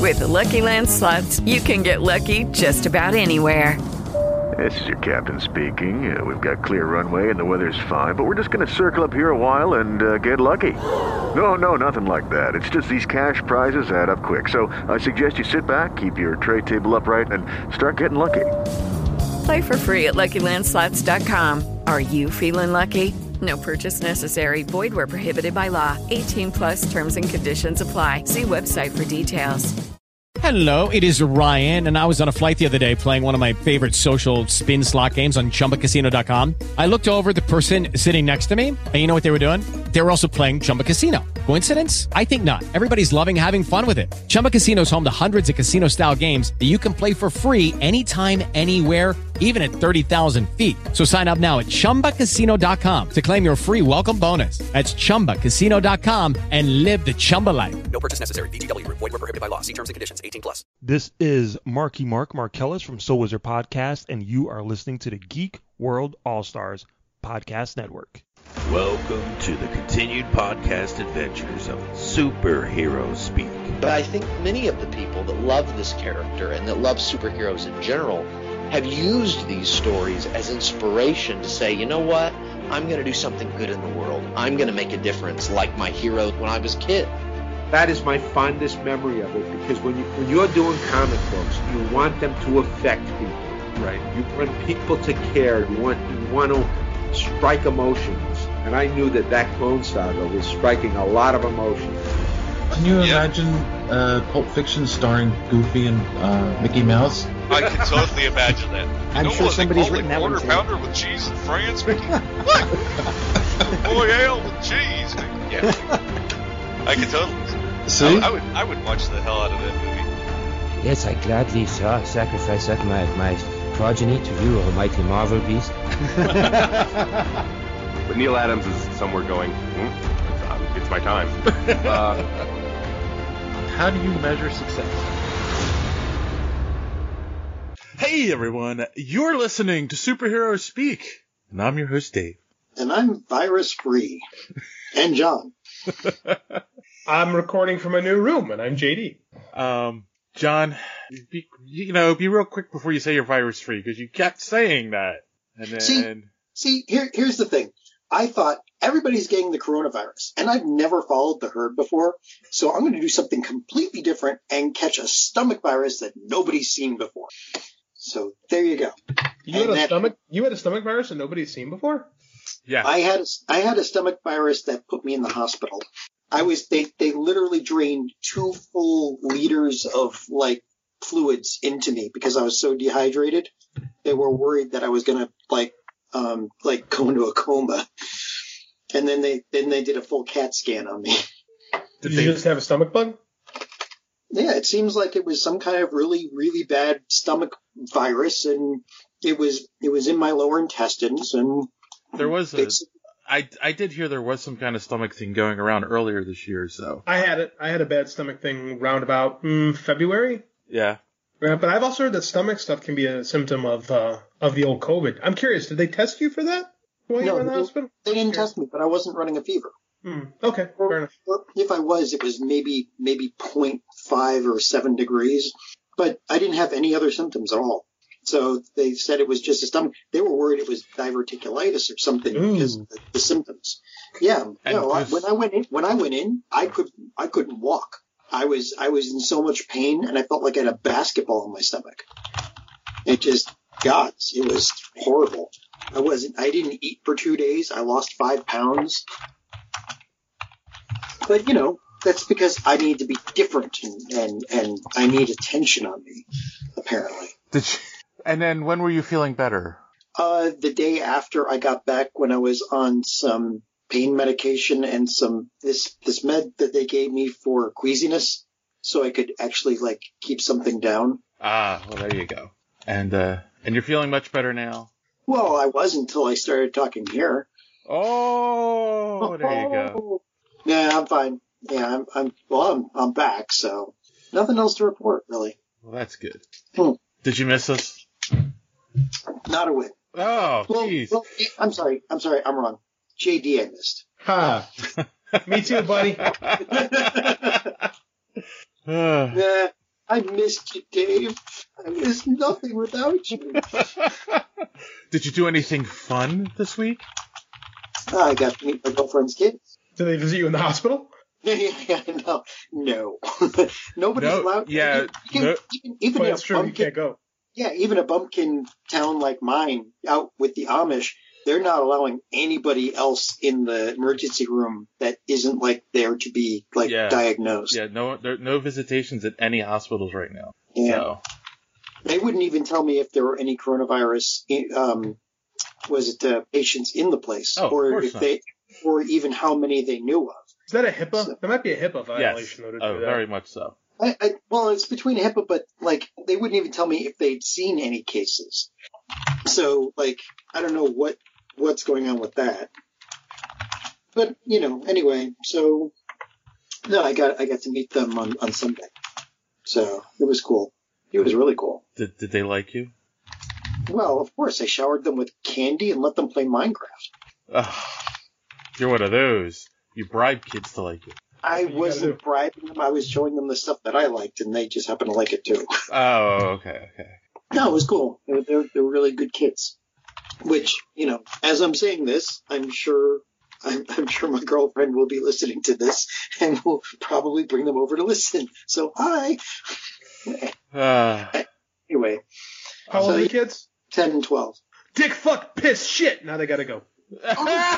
With the Lucky Land Slots, you can get lucky just about anywhere. This is your captain speaking. We've got clear runway and the weather's fine, but we're just going to circle up here a while and get lucky. No, nothing like that. It's just these cash prizes add up quick. So I suggest you sit back, keep your tray table upright, and start getting lucky. Play for free at LuckyLandSlots.com. Are you feeling lucky? No purchase necessary. Void where prohibited by law. 18+ terms and conditions apply. See website for details. Hello, it is Ryan, and I was on a flight the other day playing one of my favorite social spin slot games on ChumbaCasino.com. I looked over at the person sitting next to me, and you know what they were doing? They were also playing Chumba Casino. Coincidence? I think not. Everybody's loving having fun with it. Chumba Casino is home to hundreds of casino-style games that you can play for free anytime, anywhere, even at 30,000 feet. So sign up now at ChumbaCasino.com to claim your free welcome bonus. That's ChumbaCasino.com and live the Chumba life. No purchase necessary. VGW. Void where prohibited by law. See terms and conditions. 18+. This is Marky Mark Markellis from Soul Wizard Podcast, and you are listening to the Geek World All-Stars Podcast Network. Welcome to the continued podcast adventures of Superhero Speak. But I think many of the people that love this character and that love superheroes in general have used these stories as inspiration to say, you know what, I'm going to do something good in the world. I'm going to make a difference like my hero when I was a kid. That is my fondest memory of it, because when you're doing comic books, you want them to affect people, right? You want people to care. You want to strike emotions, and I knew that Clone Saga was striking a lot of emotions. Can you imagine Pulp Fiction starring Goofy and Mickey Mouse? I can totally imagine that. I'm sure somebody's written that one quarter pounder with cheese and France, Mickey. What? Royale with cheese, Mickey. Yeah, I can totally. See? I would watch the hell out of that movie. Yes, I gladly sacrifice up my progeny to you, almighty Marvel beast. But Neil Adams is somewhere going, it's my time. How do you measure success? Hey everyone, you're listening to Superhero Speak, and I'm your host Dave. And I'm virus free. And John. I'm recording from a new room, and I'm JD. John, be real quick before you say you're virus free, because you kept saying that. And then here's the thing. I thought everybody's getting the coronavirus, and I've never followed the herd before, so I'm going to do something completely different and catch a stomach virus that nobody's seen before. So there you go. You had a stomach virus that nobody's seen before? Yeah. I had a stomach virus that put me in the hospital. They literally drained 2 full liters of fluids into me because I was so dehydrated. They were worried that I was gonna go into a coma. And then they did a full CAT scan on me. Did you just have a stomach bug? Yeah, it seems like it was some kind of really, really bad stomach virus, and it was in my lower intestines, and there was I did hear there was some kind of stomach thing going around earlier this year, so. I had a bad stomach thing round about February. Yeah. But I've also heard that stomach stuff can be a symptom of the old COVID. I'm curious, did they test you for that while you were in the hospital? They didn't test me, but I wasn't running a fever. Okay, fair enough. Or if I was, it was maybe 0.5 or 7 degrees, but I didn't have any other symptoms at all. So they said it was just a stomach. They were worried it was diverticulitis or something because of the symptoms. Yeah, when I went in, I couldn't walk. I was in so much pain, and I felt like I had a basketball in my stomach. It was horrible. I didn't eat for 2 days. I lost 5 pounds. But that's because I need to be different, and I need attention on me, apparently. And then when were you feeling better? The day after I got back, when I was on some pain medication and this med that they gave me for queasiness, so I could actually keep something down. Ah, well there you go. And you're feeling much better now? Well, I was until I started talking here. Oh, there you go. Yeah, I'm fine. Yeah, I'm back, so nothing else to report really. Well, that's good. Did you miss us? Not a whit. Oh, jeez. Well, I'm sorry. I'm wrong. JD I missed. Ha. Me too, buddy. Yeah, I missed you, Dave. I missed nothing without you. Did you do anything fun this week? I got to meet my girlfriend's kids. Did they visit you in the hospital? Yeah, no. Nobody's allowed. Yeah, even that's true. You can't go. Yeah, even a bumpkin town like mine, out with the Amish, they're not allowing anybody else in the emergency room that isn't like there to be diagnosed. Yeah, no visitations at any hospitals right now. Yeah. So. They wouldn't even tell me if there were any coronavirus patients in the place, or if they, or even how many they knew of. Is that a HIPAA? So, there might be a HIPAA violation. Yes. To do that. Very much so. Well, it's between HIPAA, but they wouldn't even tell me if they'd seen any cases. So I don't know what's going on with that. But anyway, so no, I got to meet them on Sunday. So it was cool. It was really cool. Did they like you? Well, of course. I showered them with candy and let them play Minecraft. You're one of those. You bribe kids to like you. I wasn't bribing them. I was showing them the stuff that I liked, and they just happened to like it too. Oh, okay. No, it was cool. They're really good kids. Which, as I'm saying this, I'm sure my girlfriend will be listening to this, and will probably bring them over to listen. So, hi. Anyway. How old are the kids? 10 and 12. Dick, fuck, piss, shit. Now they gotta go. Why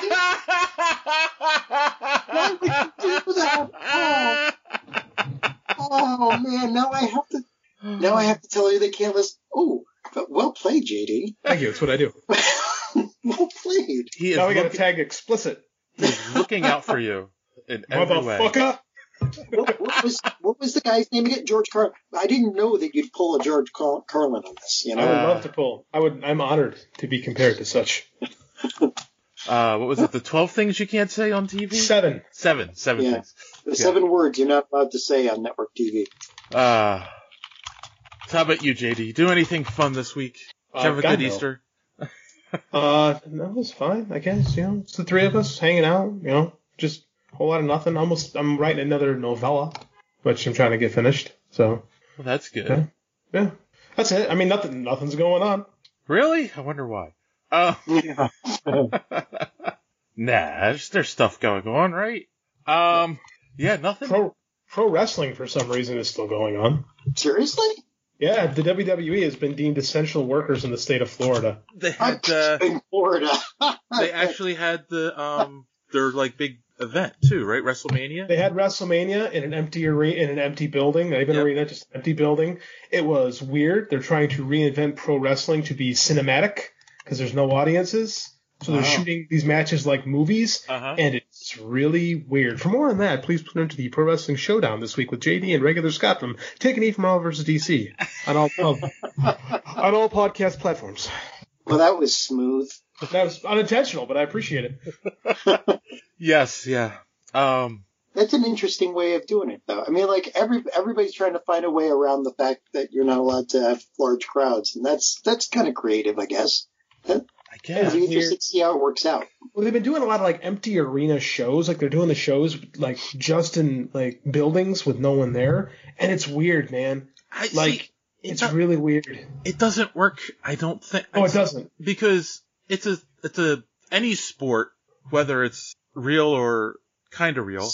would you do that? Oh man, now I have to tell you they can't listen. Oh, well played, JD. Thank you. That's what I do. Well played. Now we got to tag explicit. He's looking out for you in every way. Motherfucker. What was the guy's name again? George Carlin. I didn't know that you'd pull a George Carlin on this. I would love to pull. I'm honored to be compared to such. What was it? The 12 things you can't say on TV? Seven yeah. things. The 7 words you're not allowed to say on network TV. So how about you, JD? You do anything fun this week? Did you have a good Easter? No, it was fine, I guess. It's the three of us hanging out, just a whole lot of nothing. I'm writing another novella, which I'm trying to get finished. So. Well, that's good. Yeah. That's it. I mean, nothing's going on. Really? I wonder why. Yeah. Nah, there's stuff going on, right? Yeah, nothing. Pro wrestling, for some reason, is still going on. Seriously? Yeah, the WWE has been deemed essential workers in the state of Florida. They had in Florida. They actually had their big event too, right? WrestleMania. They had WrestleMania in an empty arena, in an empty building, not even arena, just an empty building. It was weird. They're trying to reinvent pro wrestling to be cinematic because there's no audiences. So they're shooting these matches like movies, and it's really weird. For more on that, please tune into the Pro Wrestling Showdown this week with JD and Regular Scott from Taking E from Marvel vs. DC on all podcast platforms. Well, that was smooth. That was unintentional, but I appreciate it. Yes, yeah. That's an interesting way of doing it, though. I mean, everybody's trying to find a way around the fact that you're not allowed to have large crowds, and that's kind of creative, I guess. I guess. It'll be interesting to see how it works out. Well, they've been doing a lot of empty arena shows. They're doing the shows just in buildings with no one there, and it's weird, man. It's really weird. It doesn't work. I don't think. Oh, it doesn't, because it's any sport, whether it's real or kind of real,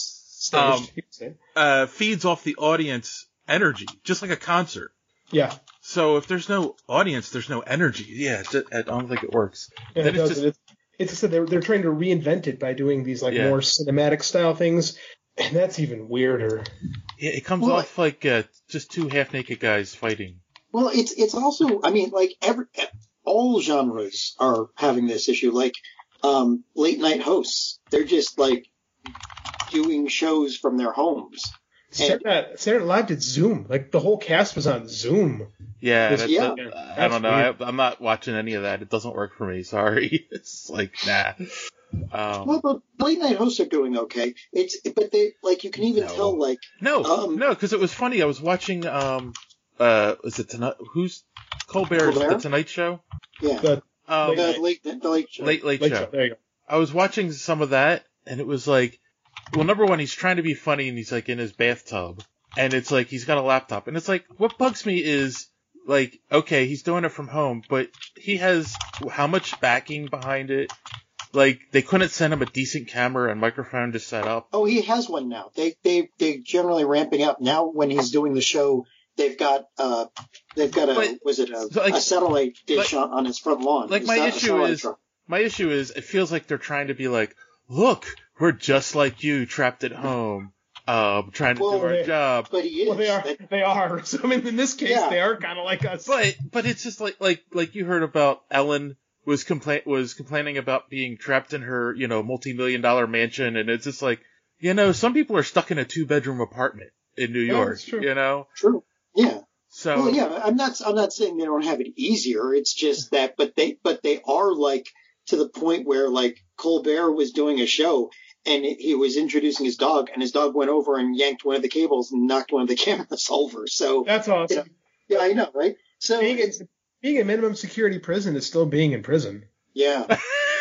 feeds off the audience energy, just like a concert. Yeah. So if there's no audience, there's no energy. Yeah, I don't think it works. Yeah, it doesn't. It's just that they're trying to reinvent it by doing these more cinematic style things, and that's even weirder. Yeah, it comes off like just two half naked guys fighting. Well, it's also, I mean, all genres are having this issue. Late night hosts, they're just doing shows from their homes. Saturday Night Live did Zoom. The whole cast was on Zoom. Yeah, I don't know. I'm not watching any of that. It doesn't work for me. Sorry. It's nah. Well, the late night hosts are doing okay. But they you can even tell no, because it was funny. I was watching is it tonight? Who's Colbert's The Tonight Show? Yeah. The Late Show. Late Show. There you go. I was watching some of that, and it was well, number one, he's trying to be funny, and he's in his bathtub, and it's like he's got a laptop, and it's like what bugs me is like, okay, he's doing it from home, but he has how much backing behind it? Like they couldn't send him a decent camera and microphone to set up. Oh, he has one now. They're generally ramping up now. When he's doing the show, they've got a satellite dish on his front lawn. Like my issue is it feels like they're trying to be like, look, we're just like you, trapped at home, trying to do our job. But he is. Well, they are. So I mean, in this case, they are kind of like us. But it's just like you heard about Ellen was complaining about being trapped in her, multi-million-dollar mansion, and it's just like, some people are stuck in a 2-bedroom apartment in New York. That's true. True. Yeah. So. Well, yeah. I'm not saying they don't have it easier. It's just that, but they are like to the point where like Colbert was doing a show and he was introducing his dog, and his dog went over and yanked one of the cables and knocked one of the cameras over. So that's awesome. Yeah, I know, right? So being in minimum security prison is still being in prison. Yeah. But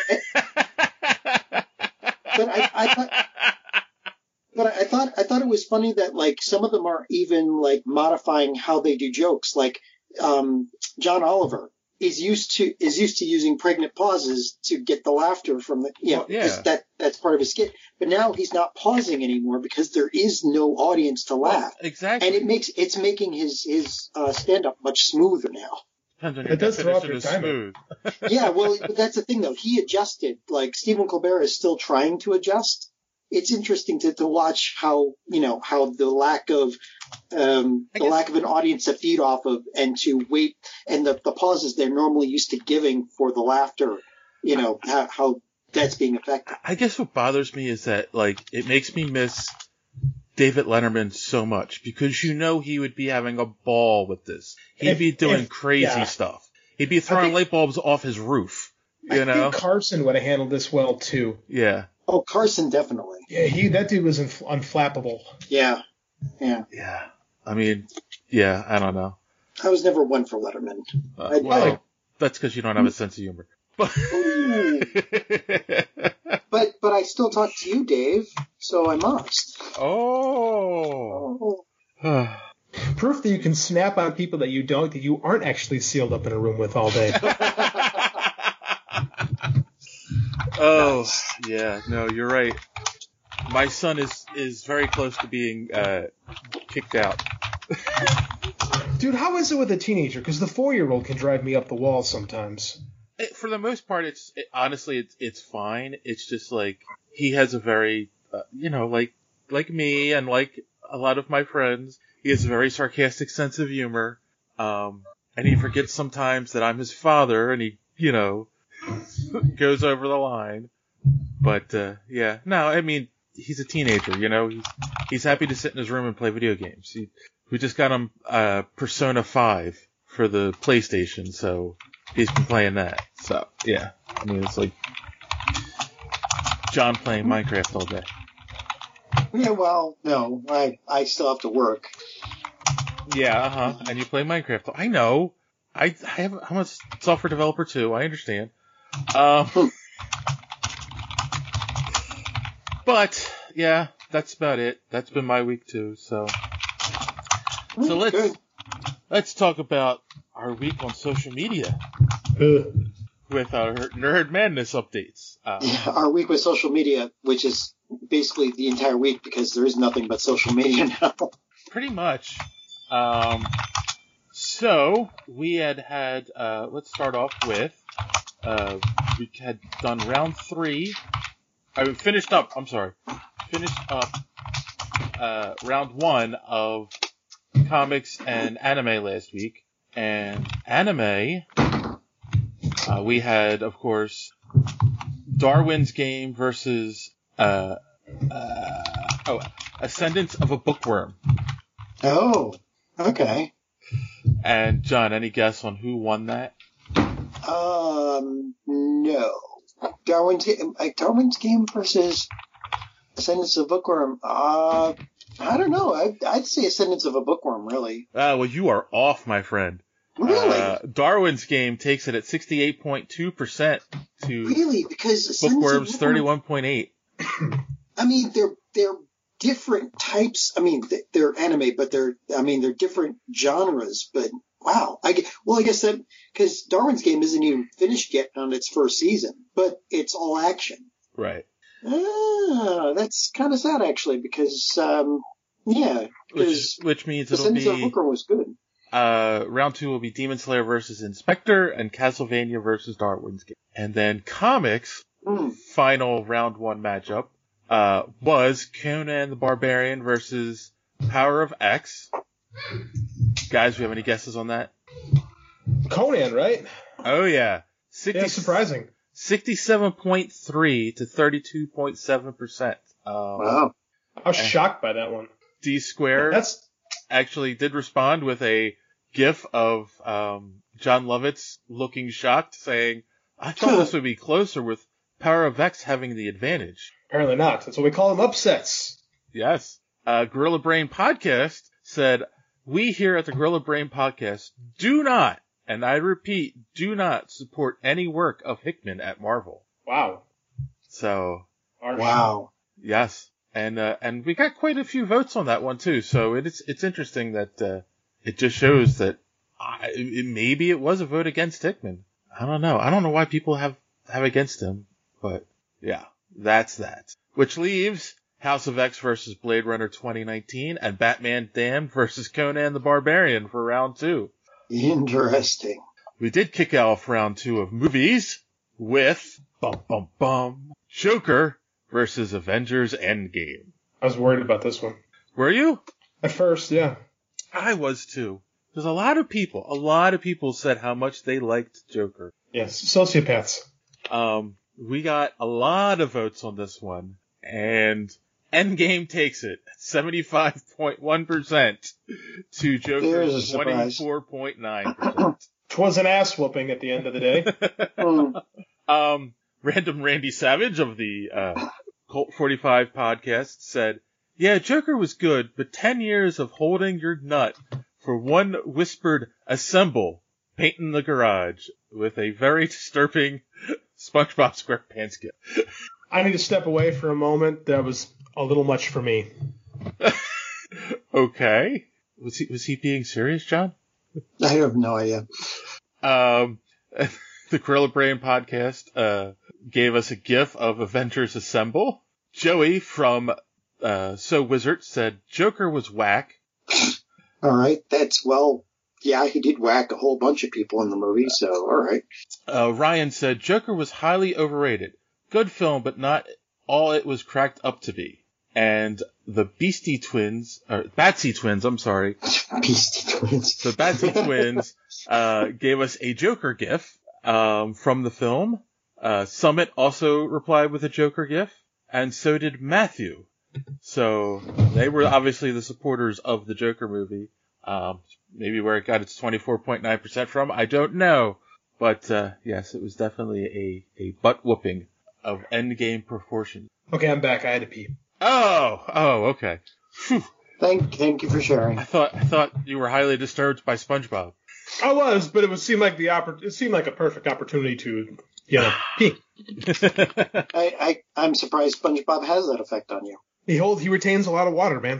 I thought it was funny that like some of them are even like modifying how they do jokes. Like John Oliver is used to using pregnant pauses to get the laughter from the that's part of his skit. But now he's not pausing anymore because there is no audience to laugh. Exactly. And it's making his stand up much smoother now. It does throw off your timing. Yeah, well, that's the thing though. He adjusted. Like Stephen Colbert is still trying to adjust. It's interesting to watch how the lack of an audience to feed off of and to wait, and the pauses they're normally used to giving for the laughter, how that's being affected. I guess what bothers me is that like it makes me miss David Letterman so much because he would be having a ball with this. He'd be doing crazy stuff. He'd be throwing light bulbs off his roof. I think Carson would have handled this well too. Yeah. Oh, Carson definitely. Yeah, that dude was unflappable. Yeah. I mean, I don't know. I was never one for Letterman. That's because you don't have a sense of humor. But I still talk to you, Dave, so I must. Oh. Proof that you can snap on people that you aren't actually sealed up in a room with all day. Oh, yeah, no, you're right. My son is very close to being kicked out. Dude, how is it with a teenager? Because the 4-year-old can drive me up the wall sometimes. For the most part, honestly, it's fine. It's just like he has a very, like me and like a lot of my friends, he has a very sarcastic sense of humor. And he forgets sometimes that I'm his father, and he, goes over the line. But no, I mean, he's a teenager, he's happy to sit in his room and play video games. We just got him Persona 5 for the PlayStation, so he's been playing that. So yeah, I mean, it's like John playing Minecraft all day. Yeah, well, no, I still have to work. Yeah, and you play Minecraft. I know. I'm a software developer too. I understand. But yeah, that's about it. That's been my week too. So let's talk about our week on social media with our Nerd Madness updates. Our week with social media, which is basically the entire week because there is nothing but social media now. Pretty much. So we had let's start off with we had done round 3. Finished up round 1 of comics and anime last week. And anime, we had, of course, Darwin's Game versus Ascendance of a Bookworm. Oh, okay. And John, any guess on who won that? No. Darwin's Game versus Ascendance of a Bookworm. I don't know. I'd say Ascendance of a Bookworm, really. Well, you are off, my friend. Really? Darwin's Game takes it at 68.2% to really, because Bookworm's 31.8. I mean, they're different types. I mean, they're anime, but they're different genres. But wow, I guess that because Darwin's Game isn't even finished yet on its first season, but it's all action. Right. That's kind of sad actually, because which means it'll be Hooker was good. round 2 will be Demon Slayer versus Inspector and Castlevania versus Darwin's Game. And then comics, final round 1 matchup, was Conan the Barbarian versus Power of X. Guys, we have any guesses on that? Conan, right? Oh yeah. Surprising. 67.3 to 32.7%. Wow. I was shocked by that one. D Square actually did respond with a GIF of John Lovitz looking shocked, saying, I thought this would be closer with Power of X having the advantage. Apparently not. That's what we call them, upsets. Yes. Gorilla Brain Podcast said, we here at the Gorilla Brain Podcast do not, and I repeat, do not support any work of Hickman at Marvel. Wow. So. Wow. Yes. And we got quite a few votes on that one too. So it's interesting that, it just shows that maybe it was a vote against Hickman. I don't know. I don't know why people have against him, but yeah, that's that. Which leaves House of X versus Blade Runner 2019 and Batman Damned versus Conan the Barbarian for round 2. Interesting. We did kick off round 2 of movies with Joker versus Avengers Endgame. I was worried about this one. Were you? At first, yeah. I was too. There's a lot of people said how much they liked Joker. Yes, sociopaths. We got a lot of votes on this one, and Endgame takes it at 75.1% to Joker's 24.9%. 'Twas an ass whooping at the end of the day. Random Randy Savage of the Cult 45 podcast said, yeah, Joker was good, but 10 years of holding your nut for one whispered assemble, paint in the garage, with a very disturbing SpongeBob SquarePants gift. I need to step away for a moment. That was a little much for me. Okay. Was he being serious, John? I have no idea. The Gorilla Brain podcast gave us a GIF of Avengers Assemble. Joey from So Wizard said Joker was whack. All right, yeah, he did whack a whole bunch of people in the movie, so all right. Ryan said Joker was highly overrated. Good film, but not all it was cracked up to be. And the Batsy Twins, I'm sorry. Beastie Twins. The Batsy Twins gave us a Joker GIF from the film. Summit also replied with a Joker GIF, and so did Matthew. So they were obviously the supporters of the Joker movie. Maybe where it got its 24.9% from, I don't know. But yes, it was definitely a butt whooping of Endgame proportions. Okay, I'm back. I had to pee. Oh, okay. Whew. Thank you for sharing. I thought you were highly disturbed by SpongeBob. I was, but it seemed like a perfect opportunity to, pee. I'm surprised SpongeBob has that effect on you. He retains a lot of water, man.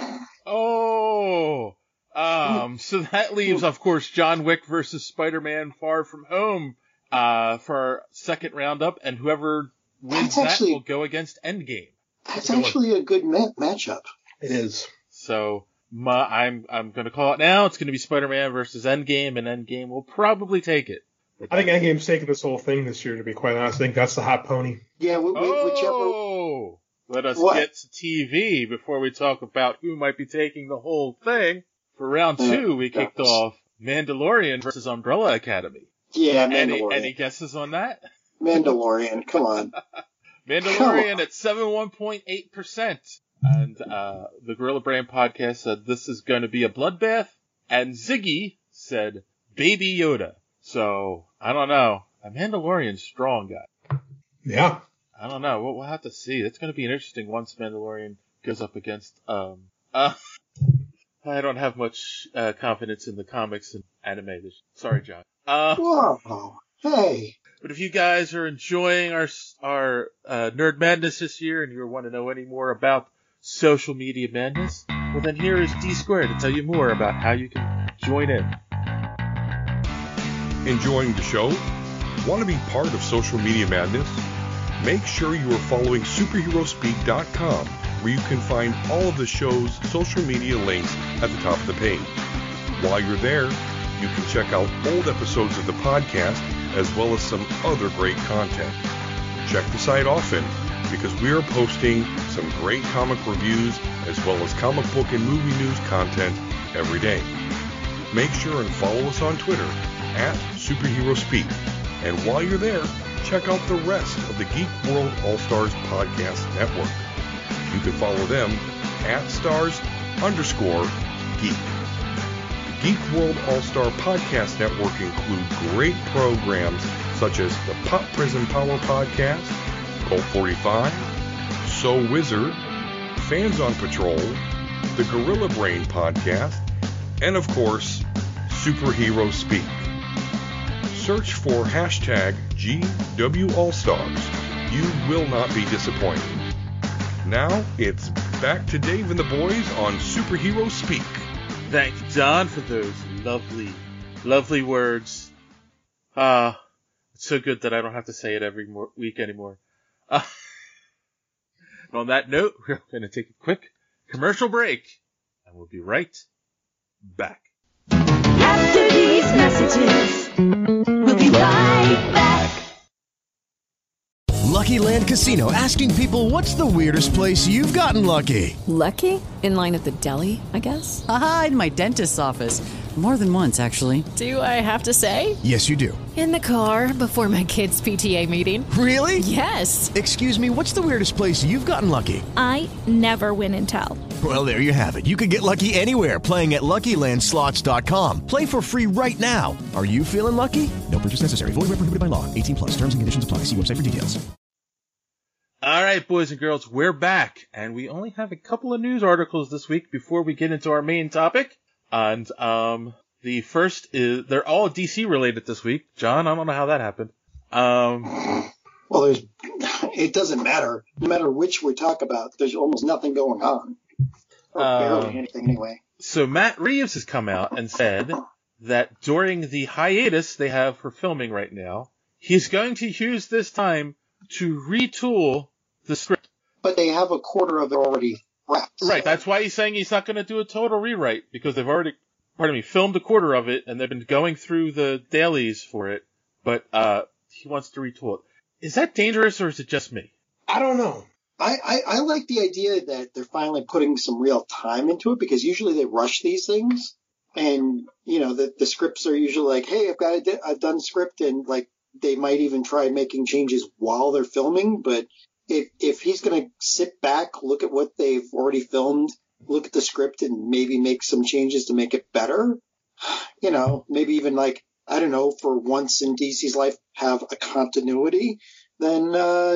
Oh, so that leaves, of course, John Wick versus Spider-Man Far From Home, for our second roundup, and whoever wins will go against Endgame. That's actually a good matchup. It is. So, I'm gonna call it now. It's gonna be Spider-Man versus Endgame, and Endgame will probably take it. I think Endgame's taking this whole thing this year, to be quite honest. I think that's the hot pony. Yeah, whichever. Let us get to TV before we talk about who might be taking the whole thing. For round 2, we kicked off Mandalorian versus Umbrella Academy. Yeah, Mandalorian. Any guesses on that? Mandalorian, come on. Mandalorian at 71.8%. And the Gorilla Brain podcast said this is going to be a bloodbath. And Ziggy said Baby Yoda. So, I don't know. A Mandalorian's strong, guy. Yeah. I don't know. We'll have to see. It's going to be an interesting once Mandalorian goes up against... I don't have much confidence in the comics and anime. Sorry, John. Whoa. Hey. But if you guys are enjoying our Nerd Madness this year and you want to know any more about social media madness? Well, then here is D Squared to tell you more about how you can join in. Enjoying the show? Want to be part of social media madness? Make sure you are following superheroespeak.com, where you can find all of the show's social media links at the top of the page. While you're there, you can check out old episodes of the podcast as well as some other great content. Check the site often because we are posting some great comic reviews as well as comic book and movie news content every day. Make sure and follow us on Twitter at SuperheroSpeak. And while you're there, check out the rest of the Geek World All-Stars Podcast Network. You can follow them at @stars_geek. The Geek World All-Star Podcast Network includes great programs such as the Pop Prison Power Podcast, Cult 45, So Wizard, Fans on Patrol, the Gorilla Brain Podcast, and of course, Superhero Speak. Search for #GWAllstars. You will not be disappointed. Now, it's back to Dave and the boys on Superhero Speak. Thank you, John, for those lovely, lovely words. It's so good that I don't have to say it every week anymore. And on that note, we're going to take a quick commercial break, and we'll be right back. After these messages, we'll be right back. Lucky Land Casino, asking people, what's the weirdest place you've gotten lucky? Lucky? In line at the deli, I guess? Aha, in my dentist's office. More than once, actually. Do I have to say? Yes, you do. In the car before my kids' PTA meeting. Really? Yes. Excuse me, what's the weirdest place you've gotten lucky? I never win and tell. Well, there you have it. You can get lucky anywhere, playing at LuckyLandSlots.com. Play for free right now. Are you feeling lucky? No purchase necessary. Void where prohibited by law. 18+. Terms and conditions apply. See website for details. All right, boys and girls, we're back, and we only have a couple of news articles this week before we get into our main topic. And the first is, they're all DC related this week. John, I don't know how that happened. Well, it doesn't matter. No matter which we talk about, there's almost nothing going on. Or barely anything anyway. So Matt Reeves has come out and said that during the hiatus they have for filming right now, he's going to use this time to retool the script. But they have a quarter of it already wrapped. Right, that's why he's saying he's not going to do a total rewrite, because they've already, filmed a quarter of it, and they've been going through the dailies for it, but he wants to retool it. Is that dangerous, or is it just me? I don't know. I like the idea that they're finally putting some real time into it, because usually they rush these things, and, you know, the scripts are usually like, hey, I've got a done script, and, like, they might even try making changes while they're filming, but if he's going to sit back, look at what they've already filmed, look at the script, and maybe make some changes to make it better, you know, maybe even, like, I don't know, for once in DC's life, have a continuity, then,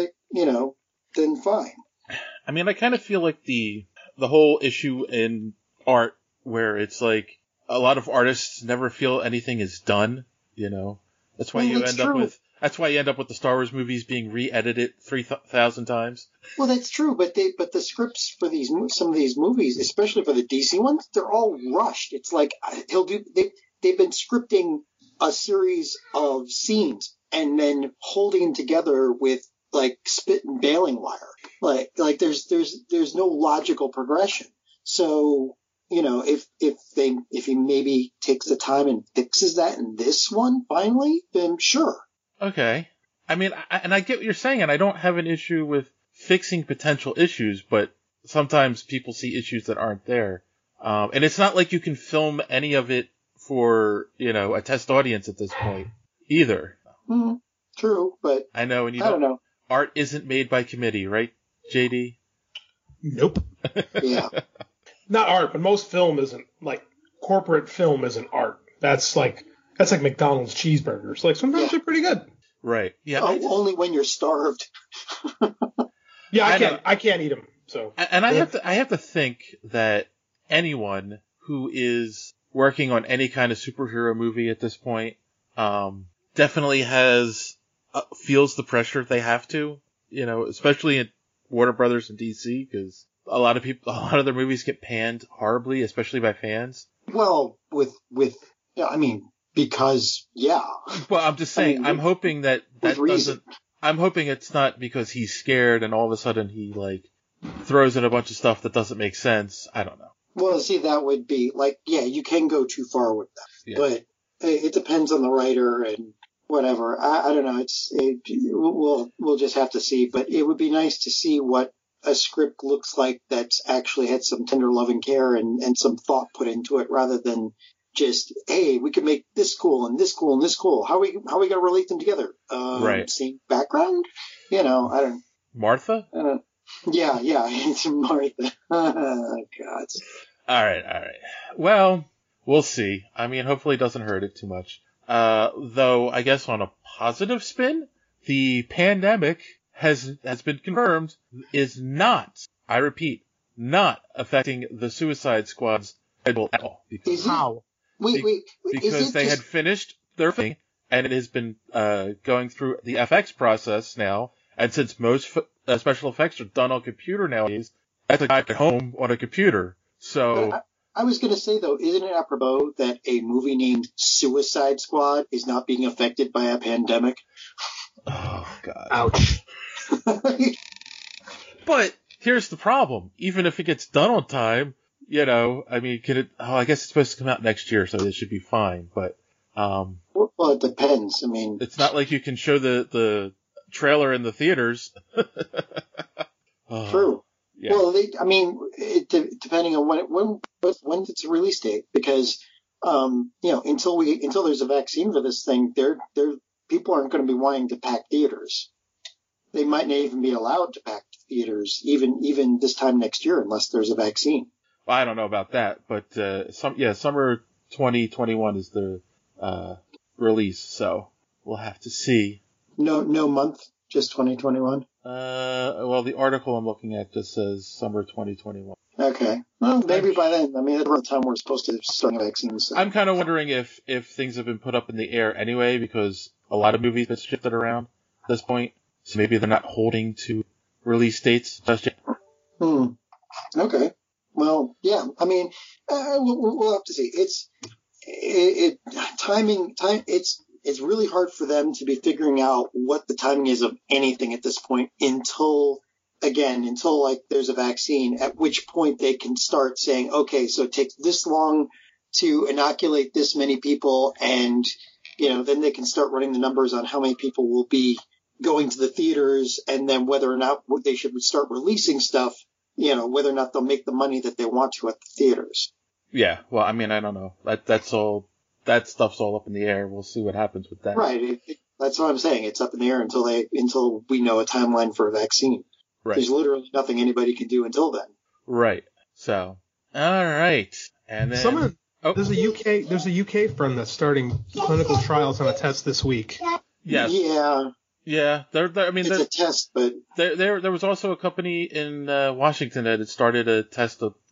then fine. I mean, I kind of feel like the whole issue in art where it's like a lot of artists never feel anything is done, you know. That's why That's why you end up with the Star Wars movies being re-edited 3,000 times. Well, that's true, but the scripts for some of these movies, especially for the DC ones, they're all rushed. It's like they've been scripting a series of scenes and then holding them together with like spit and baling wire. Like there's no logical progression. So, you know, if he maybe takes the time and fixes that in this one finally, then sure. Okay. I mean, I get what you're saying, and I don't have an issue with fixing potential issues, but sometimes people see issues that aren't there. And it's not like you can film any of it for, you know, a test audience at this point either. Mm-hmm. True, but I know, and I don't know. Art isn't made by committee, right, JD? Nope. Yeah. Not art, but most film isn't, like, corporate film isn't art. That's like McDonald's cheeseburgers. Like, sometimes they're pretty good. Right. Yeah. Only when you're starved. Yeah, I can't eat them. So. And I have to think that anyone who is working on any kind of superhero movie at this point, definitely feels the pressure they have to, you know, especially at Warner Brothers and DC, because a lot of their movies get panned horribly, especially by fans. Well, because, yeah. Well, I'm just saying, I'm hoping that doesn't, I'm hoping it's not because he's scared and all of a sudden he, like, throws in a bunch of stuff that doesn't make sense. I don't know. Well, see, that would be, like, yeah, you can go too far with that. Yeah. But it depends on the writer and whatever. I don't know. We'll just have to see. But it would be nice to see what a script looks like that's actually had some tender loving care and some thought put into it rather than just, hey, we can make this cool and this cool and this cool. How are we going to relate them together? Right. Same background? I don't. Martha? I don't. Yeah, it's Martha. Oh, God. All right. Well, we'll see. I mean, hopefully it doesn't hurt it too much. Though, I guess on a positive spin, the pandemic has been confirmed is not, I repeat, not affecting the Suicide Squad's schedule at all. How? Wait. Because they had finished their thing, and it has been going through the FX process now. And since most special effects are done on computer nowadays, that's a guy at home on a computer. So I was going to say, though, isn't it apropos that a movie named Suicide Squad is not being affected by a pandemic? Oh, God. Ouch. But here's the problem. Even if it gets done on time, I mean, I guess it's supposed to come out next year, so it should be fine. But, well, it depends. I mean, it's not like you can show the trailer in the theaters. True. Yeah. Well, depending on when it's a release date, because until there's a vaccine for this thing, people aren't going to be wanting to pack theaters. They might not even be allowed to pack theaters even this time next year unless there's a vaccine. Well, I don't know about that, but summer 2021 is the release, so we'll have to see. No month, just 2021. Well, the article I'm looking at just says summer 2021. Okay. Well, maybe by then. I mean, that's the time we're supposed to start vaccines. So. I'm kind of wondering if things have been put up in the air anyway, because a lot of movies have shifted around at this point. So maybe they're not holding to release dates just yet. Okay. Well, yeah. I mean, we'll have to see. Timing. It's really hard for them to be figuring out what the timing is of anything at this point until like there's a vaccine, at which point they can start saying, okay, so it takes this long to inoculate this many people, and then they can start running the numbers on how many people will be going to the theaters, and then whether or not they should start releasing stuff, whether or not they'll make the money that they want to at the theaters. Yeah, well, I mean, I don't know. That's all. That stuff's all up in the air. We'll see what happens with that. Right. That's what I'm saying. It's up in the air until we know a timeline for a vaccine. Right. There's literally nothing anybody can do until then. Right. So, all right. And then there's a UK firm that's starting clinical trials on a test this week. Yes. Yeah. Yeah. It's a test, but there was also a company in Washington that had started a test a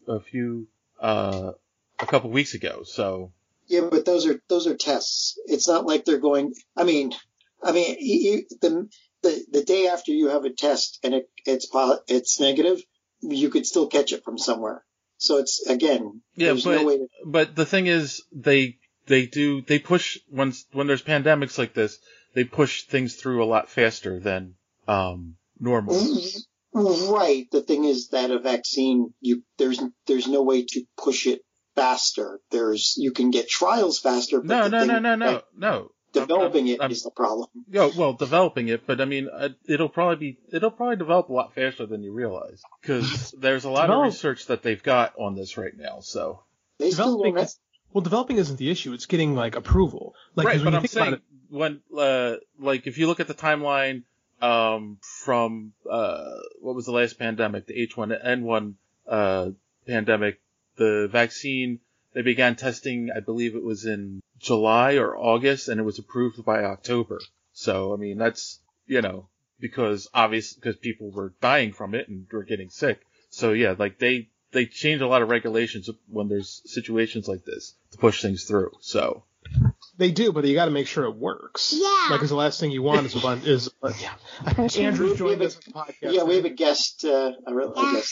couple weeks ago. So. Yeah, but those are tests. It's not like they're going. I mean, the day after you have a test and it's negative, you could still catch it from somewhere. So it's again. Yeah, no way but the thing is, they push when there's pandemics like this, they push things through a lot faster than normal. Right. The thing is that a vaccine, there's no way to push it faster. You can get trials faster. But No. Developing it is the problem. Yeah, well, developing it, but I mean, it'll probably develop a lot faster than you realize, because there's a lot of research that they've got on this right now. So developing isn't the issue; it's getting like approval. Like, right, but I'm saying when if you look at the timeline from what was the last pandemic, the H1N1 pandemic, the vaccine. They began testing, I believe it was in July or August, and it was approved by October. So, I mean, that's, because people were dying from it and were getting sick. So, yeah, like they change a lot of regulations when there's situations like this to push things through. So. They do, but you got to make sure it works. Yeah. Like, because the last thing you want is yeah. Andrew's joined us on the podcast. Yeah, we have a guest. A guest.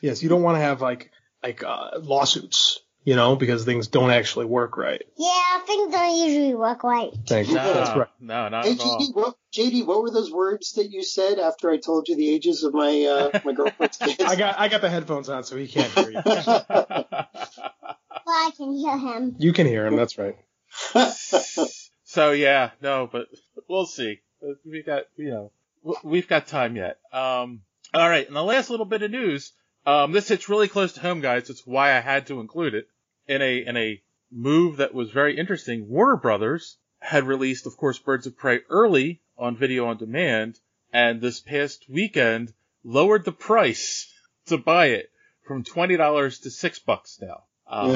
Yes, you don't want to have like lawsuits, because things don't actually work right. Yeah, things don't usually work right. Thank you. That's right. No, not Hey, at all. JD, what were those words that you said after I told you the ages of my my girlfriend's kids? I got the headphones on, so he can't hear you. Well, I can hear him. You can hear him. That's right. So yeah, no, but we'll see. We've got time yet. All right, and the last little bit of news. This hits really close to home, guys. It's why I had to include it in a move that was very interesting. Warner Brothers had released, of course, Birds of Prey early on video on demand, and this past weekend lowered the price to buy it from $20 to $6 now.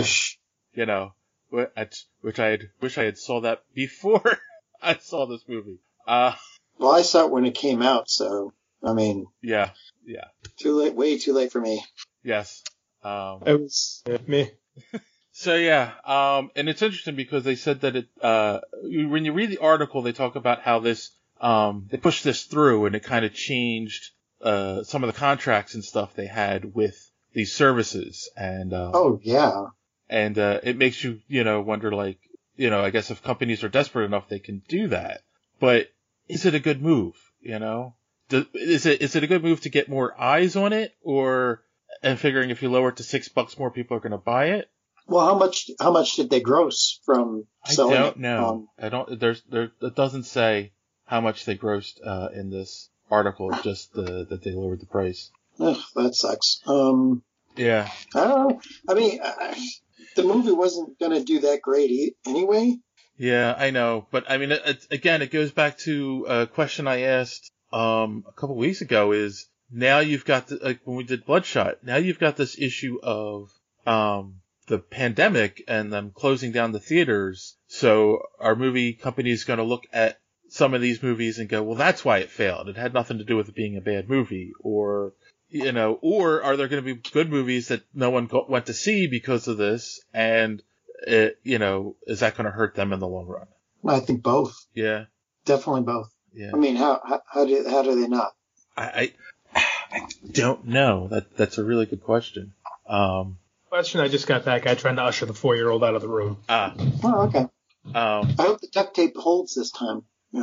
Which I wish I had saw that before I saw this movie. Well, I saw it when it came out, so I mean, yeah, too late, way too late for me. Yes, it was me. So yeah, and it's interesting because they said that when you read the article, they talk about how this they pushed this through and it kind of changed some of the contracts and stuff they had with these services, and and it makes you wonder, like, I guess if companies are desperate enough, they can do that. But is it a good move? Is it a good move to get more eyes on it, and figuring if you lower it to $6, more people are going to buy it? Well, how much did they gross from selling it? I don't know. It doesn't say how much they grossed in this article. Just that they lowered the price. Ugh, that sucks. Yeah. I don't know. I mean, the movie wasn't going to do that great anyway. Yeah, I know. But I mean, it goes back to a question I asked a couple weeks ago. Is now you've got when we did Bloodshot. Now you've got this issue of the pandemic and them closing down the theaters. So our movie company is going to look at some of these movies and go, well, that's why it failed. It had nothing to do with it being a bad movie, or are there going to be good movies that no one went to see because of this? And is that going to hurt them in the long run? I think both. Yeah, definitely both. Yeah. I mean, how do they not? I don't know. That's a really good question. Question I just got that guy trying to usher the 4-year-old out of the room. Oh, okay. I hope the duct tape holds this time.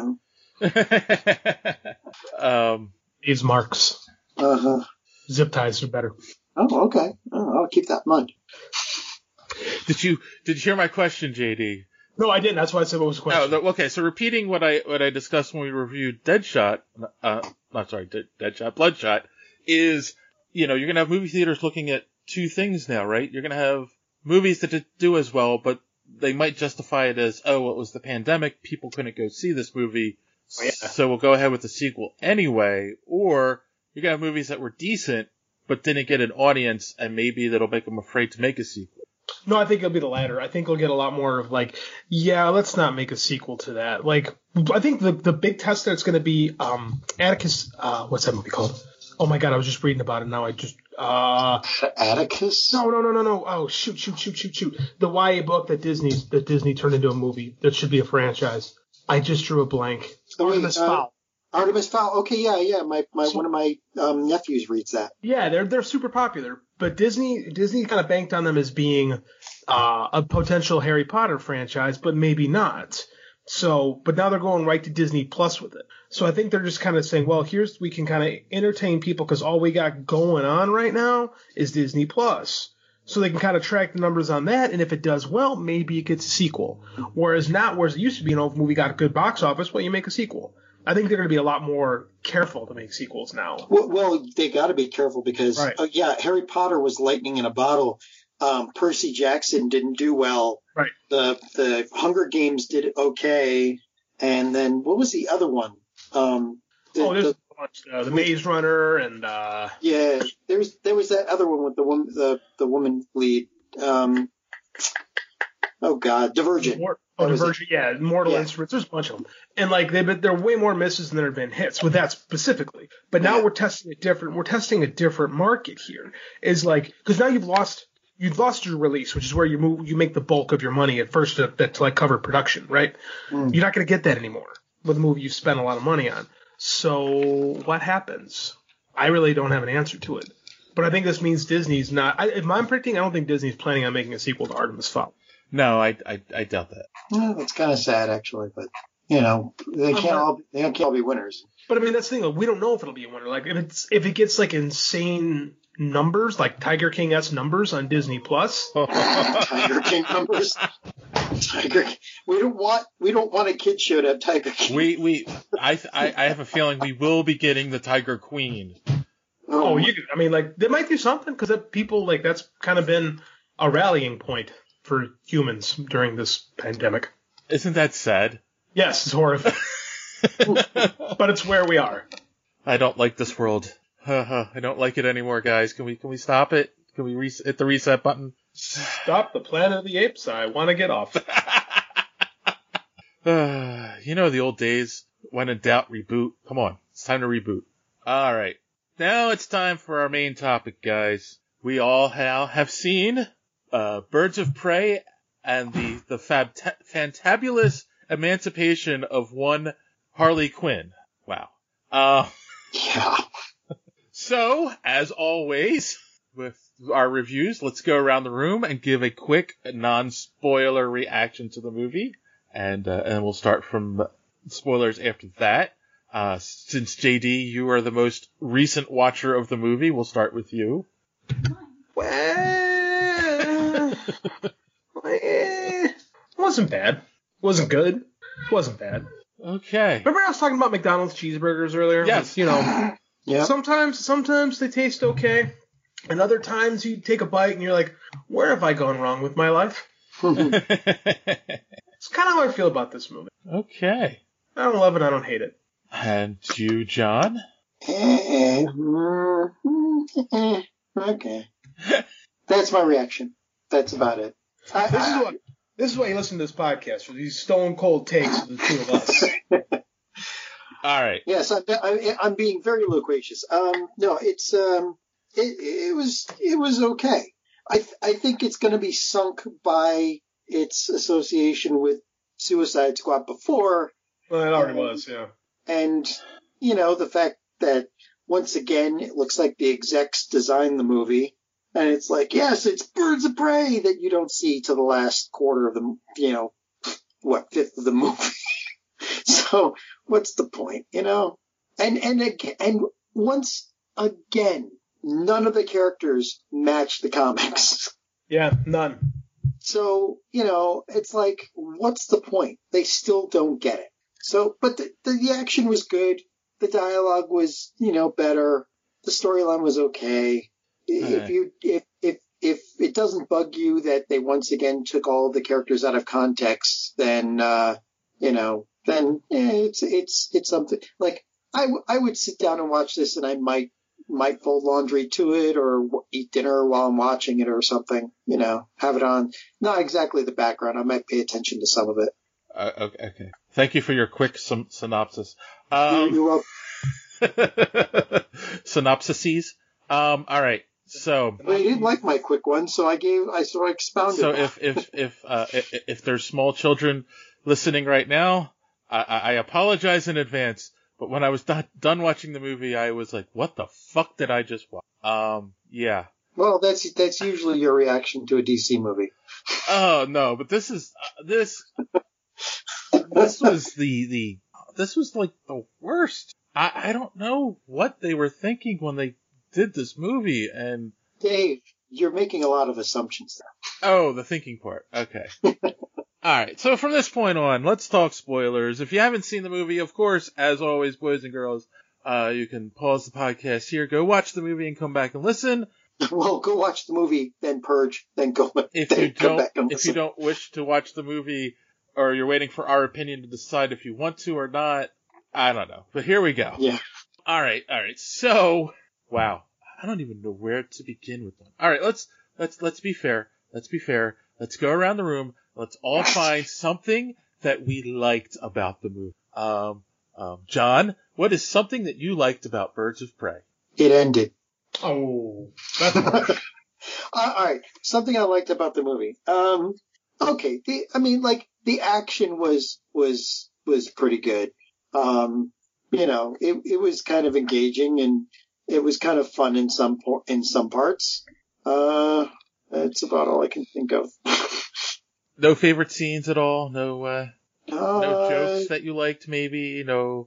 These marks. Zip ties are better. Oh, okay. Oh, I'll keep that in mind. Did you hear my question, JD? No, I didn't. That's why I said what was the question. Oh, okay. So repeating what I discussed when we reviewed Bloodshot is, you're going to have movie theaters looking at two things now, right? You're going to have movies that didn't do as well, but they might justify it as, it was the pandemic, people couldn't go see this movie, so we'll go ahead with the sequel anyway. Or you're going to have movies that were decent, but didn't get an audience, and maybe that'll make them afraid to make a sequel. No, I think it'll be the latter. I think we'll get a lot more of let's not make a sequel to that. I think the big test that's going to be Atticus. What's that movie called? Oh my God, I was just reading about it now. Atticus? No. Oh, shoot. The YA book that Disney turned into a movie that should be a franchise. I just drew a blank. Artemis Fowl. Artemis Fowl. Okay, yeah. One of my nephews reads that. Yeah, they're super popular. But Disney kind of banked on them as being a potential Harry Potter franchise, but maybe not. So, but now they're going right to Disney Plus with it. So I think they're just kind of saying, well, we can kind of entertain people because all we got going on right now is Disney Plus. So they can kind of track the numbers on that, and if it does well, maybe it gets a sequel. Whereas it used to be, if a movie got a good box office, you make a sequel. I think they're going to be a lot more careful to make sequels now. Well, they got to be careful because, Harry Potter was lightning in a bottle. Percy Jackson didn't do well. Right. The Hunger Games did okay, and then what was the other one? There's a bunch. The Maze Runner and there was that other one with the woman lead. Divergent. Divergent, Mortal Instruments. There's a bunch of them, and there are way more misses than there have been hits with that specifically. But now we're testing it different. We're testing a different market here. Because now you've lost your release, which is where you make the bulk of your money at first to cover production, right? You're not going to get that anymore with a movie you've spent a lot of money on. So what happens? I really don't have an answer to it. But I think this means Disney's not. If I'm predicting, I don't think Disney's planning on making a sequel to Artemis Fowl. No, I doubt that. Well, that's kind of sad, actually. But they can't all be winners. But I mean, that's the thing. Like, we don't know if it'll be a winner. Like if it gets like insane numbers, like Tiger King-esque numbers on Disney Plus. Tiger King numbers. We don't want a kid show to have Tiger King. I have a feeling we will be getting the Tiger Queen. I mean, like they might do something because people like that's kind of been a rallying point for humans during this pandemic. Isn't that sad? Yes, it's horrific. But it's where we are. I don't like this world. I don't like it anymore, guys. Can we stop it? Can we hit the reset button? Stop the Planet of the Apes. I want to get off. The old days. When in doubt, reboot. Come on. It's time to reboot. All right. Now it's time for our main topic, guys. We all have seen Birds of Prey and the fantabulous emancipation of one Harley Quinn. Wow. Yeah. So, as always, with our reviews, let's go around the room and give a quick non-spoiler reaction to the movie. And we'll start from spoilers after that. Since JD, you are the most recent watcher of the movie, we'll start with you. Well, it wasn't bad. Wasn't good. Wasn't bad. Okay. Remember I was talking about McDonald's cheeseburgers earlier? Yes. Like, Yeah. Sometimes they taste okay, and other times you take a bite and you're like, where have I gone wrong with my life? It's kind of how I feel about this movie. Okay. I don't love it. I don't hate it. And you, John? Okay. That's my reaction. That's about it. This is why you listen to this podcast, for these stone cold takes of the two of us. All right. Yes, I'm being very loquacious. No, it was okay. I think it's going to be sunk by its association with Suicide Squad before. Well, it already was, yeah. And the fact that once again it looks like the execs designed the movie, and it's like, yes, it's Birds of Prey that you don't see to the last quarter of the fifth of the movie. So what's the point, And once again, none of the characters match the comics. Yeah, none. So, it's like, what's the point? They still don't get it. So, but the action was good. The dialogue was, better. The storyline was okay. If it doesn't bug you that they once again took all of the characters out of context, then it's something. Like I would sit down and watch this, and I might fold laundry to it or eat dinner while I'm watching it or something. Have it on. Not exactly the background. I might pay attention to some of it. Okay. Thank you for your quick synopsis. You're welcome. Synopsises. All right. So. Well, you didn't like my quick one, so I expounded. So if there's small children listening right now, I apologize in advance. But when I was done watching the movie, I was like, "What the fuck did I just watch?" Yeah. Well, that's usually your reaction to a DC movie. Oh no, but this was like the worst. I don't know what they were thinking when they did this movie. And Dave, you're making a lot of assumptions there. Oh, the thinking part. Okay. All right. So from this point on, let's talk spoilers. If you haven't seen the movie, of course, as always, boys and girls, you can pause the podcast here, go watch the movie, and come back and listen. Well, go watch the movie, then purge, then come back and listen. If you don't wish to watch the movie, or you're waiting for our opinion to decide if you want to or not, I don't know. But here we go. Yeah. All right. So, wow. I don't even know where to begin with them. All right. Let's be fair. Let's go around the room. Let's all find something that we liked about the movie. John, what is something that you liked about Birds of Prey? It ended. Oh, that's harsh. All right. Something I liked about the movie. Okay. The action was pretty good. It was kind of engaging, and It was kind of fun in some parts. That's about all I can think of. No favorite scenes at all? No jokes that you liked, maybe? No.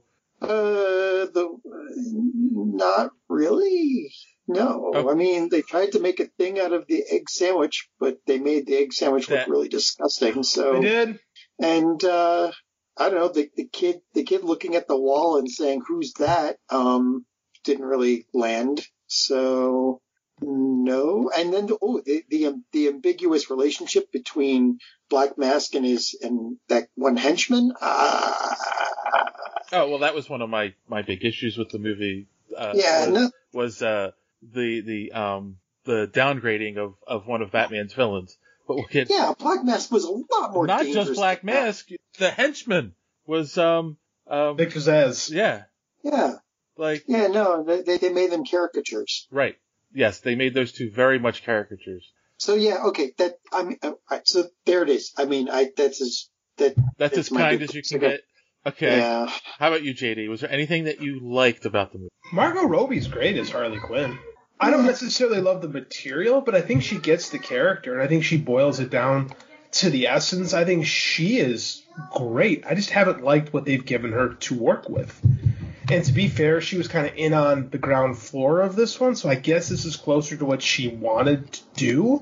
Not really. No. Oh. I mean, they tried to make a thing out of the egg sandwich, but they made the egg sandwich look really disgusting. So They did. And I don't know, the kid looking at the wall and saying, "Who's that?" Didn't really land. So no. And then the ambiguous relationship between Black Mask and that one henchman. Oh, well, that was one of my big issues with the movie. Was the downgrading of one of Batman's villains. But we'll get. Yeah, Black Mask was a lot more not dangerous. just Black Mask. The henchman was Victor Zsasz. Yeah. Yeah. No, they made them caricatures. Right. Yes, they made those two very much caricatures. So yeah, okay. So there it is. I mean, that's as kind as you can get. Okay. Yeah. How about you, JD? Was there anything that you liked about the movie? Margot Robbie's great as Harley Quinn. I don't necessarily love the material, but I think she gets the character, and I think she boils it down to the essence. I think she is great. I just haven't liked what they've given her to work with. And to be fair, she was kind of in on the ground floor of this one, so I guess this is closer to what she wanted to do.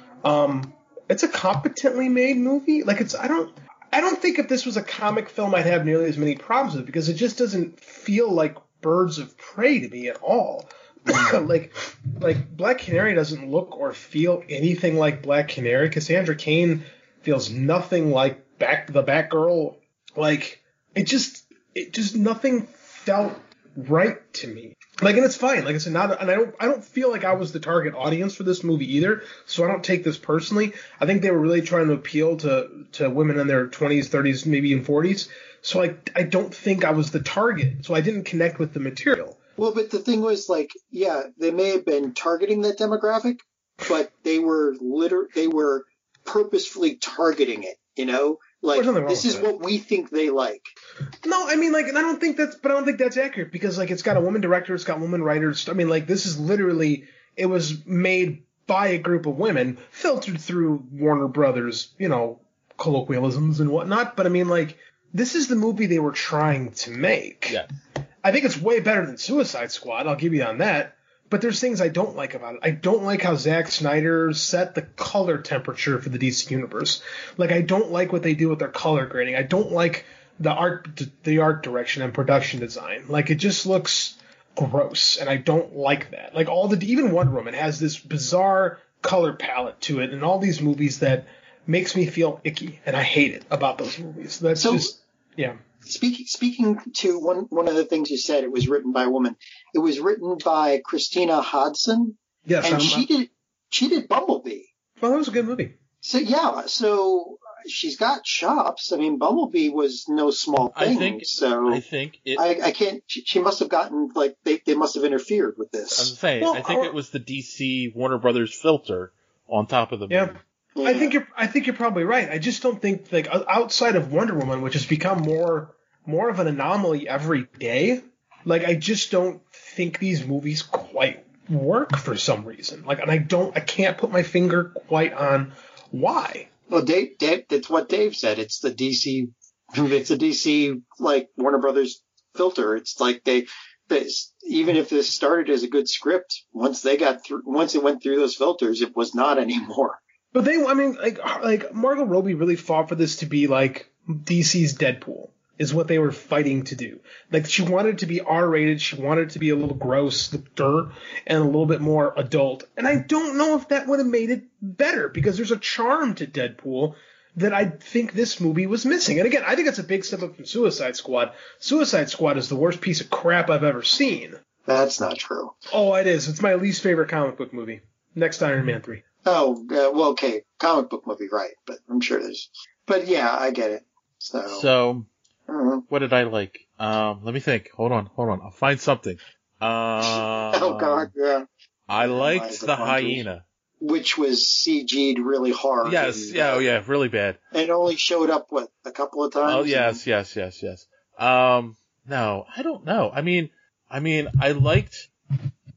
It's a competently made movie. I don't think if this was a comic film I'd have nearly as many problems with, because it just doesn't feel like Birds of Prey to me at all. like Black Canary doesn't look or feel anything like Black Canary. Cassandra Cain feels nothing like the Batgirl. It just nothing felt right to me. And it's fine. Like I said, I don't feel like I was the target audience for this movie either, so I don't take this personally. I think they were really trying to appeal to women in their 20s, 30s, maybe in 40s. So I don't think I was the target. So I didn't connect with the material. Well, but the thing was, they may have been targeting that demographic, but they were purposefully targeting it, this is what we think they like. No, I mean, and I don't think that's accurate, because, it's got a woman director, it's got women writers. I mean, this is literally, it was made by a group of women, filtered through Warner Brothers, colloquialisms and whatnot. But I mean, this is the movie they were trying to make. Yeah. I think it's way better than Suicide Squad. I'll give you on that. But there's things I don't like about it. I don't like how Zack Snyder set the color temperature for the DC Universe. I don't like what they do with their color grading. I don't like the art direction and production design. It just looks gross, and I don't like that. Even Wonder Woman has this bizarre color palette to it, and all these movies that makes me feel icky, and I hate it about those movies. Yeah. Speaking to one of the things you said, it was written by a woman. It was written by Christina Hodson. Yes, and she did Bumblebee. Well, that was a good movie. So yeah, so she's got chops. I mean, Bumblebee was no small thing. I can't. She must have gotten they must have interfered with this. I'm saying, I think it was the DC Warner Brothers filter on top of the movie. Yeah. I think you're probably right. I just don't think outside of Wonder Woman, which has become more of an anomaly every day. I just don't think these movies quite work for some reason. And I can't put my finger quite on why. Well, Dave, that's what Dave said. It's the DC Warner Brothers filter. It's even if this started as a good script, once it went through those filters, it was not anymore. But Margot Robbie really fought for this to be DC's Deadpool, is what they were fighting to do. She wanted it to be R-rated, she wanted it to be a little gross, and a little bit more adult. And I don't know if that would have made it better, because there's a charm to Deadpool that I think this movie was missing. And again, I think it's a big step up from Suicide Squad. Suicide Squad is the worst piece of crap I've ever seen. That's not true. Oh, it is. It's my least favorite comic book movie. Next to Iron Man 3. Oh, well, okay. Comic book movie, right. But I'm sure there's... But yeah, I get it. So what did I like? Let me think. Hold on. I'll find something. Oh, God, yeah. I liked the hyena. Which was CG'd really hard. Yes, yeah, really bad. And only showed up, a couple of times? Oh, yes. No, I don't know. I mean, I liked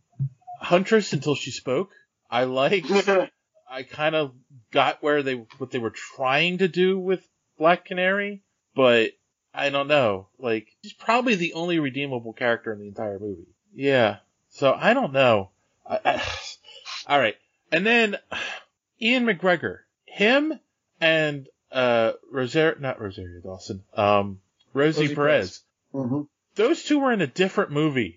Huntress until she spoke. I kind of got what they were trying to do with Black Canary, but I don't know. Like, she's probably the only redeemable character in the entire movie. Yeah. So I don't know. All right. And then Ian McGregor, him and Rosie Perez. Mm-hmm. Those two were in a different movie.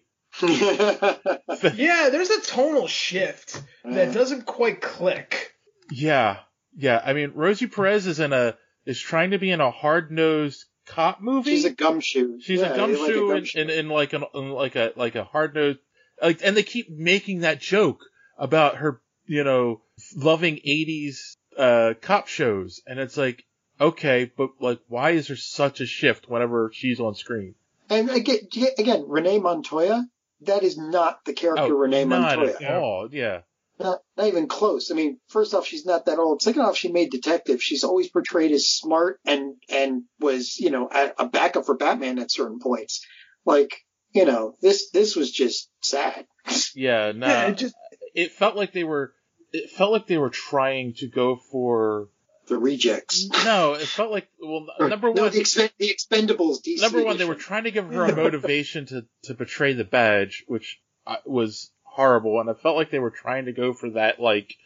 Yeah, there's a tonal shift that doesn't quite click. Yeah. I mean, Rosie Perez is trying to be in a hard-nosed cop movie. She's a gumshoe. She's a gumshoe in like a hard-nosed, like, and they keep making that joke about her, loving 80s cop shows, and it's like, okay, but like, why is there such a shift whenever she's on screen? And again, Renee Montoya, that is not the character Renee Montoya. Not at all, yeah. Not even close. I mean, first off, she's not that old. Second off, she made detective. She's always portrayed as smart and was, a backup for Batman at certain points. Like, this was just sad. Yeah, no. Yeah, it felt like they were trying to go for the rejects. No, it felt like, number one, the Expendables DC Number one, edition. they were trying to give her a motivation to betray the badge, which was horrible, and I felt like they were trying to go for that, like,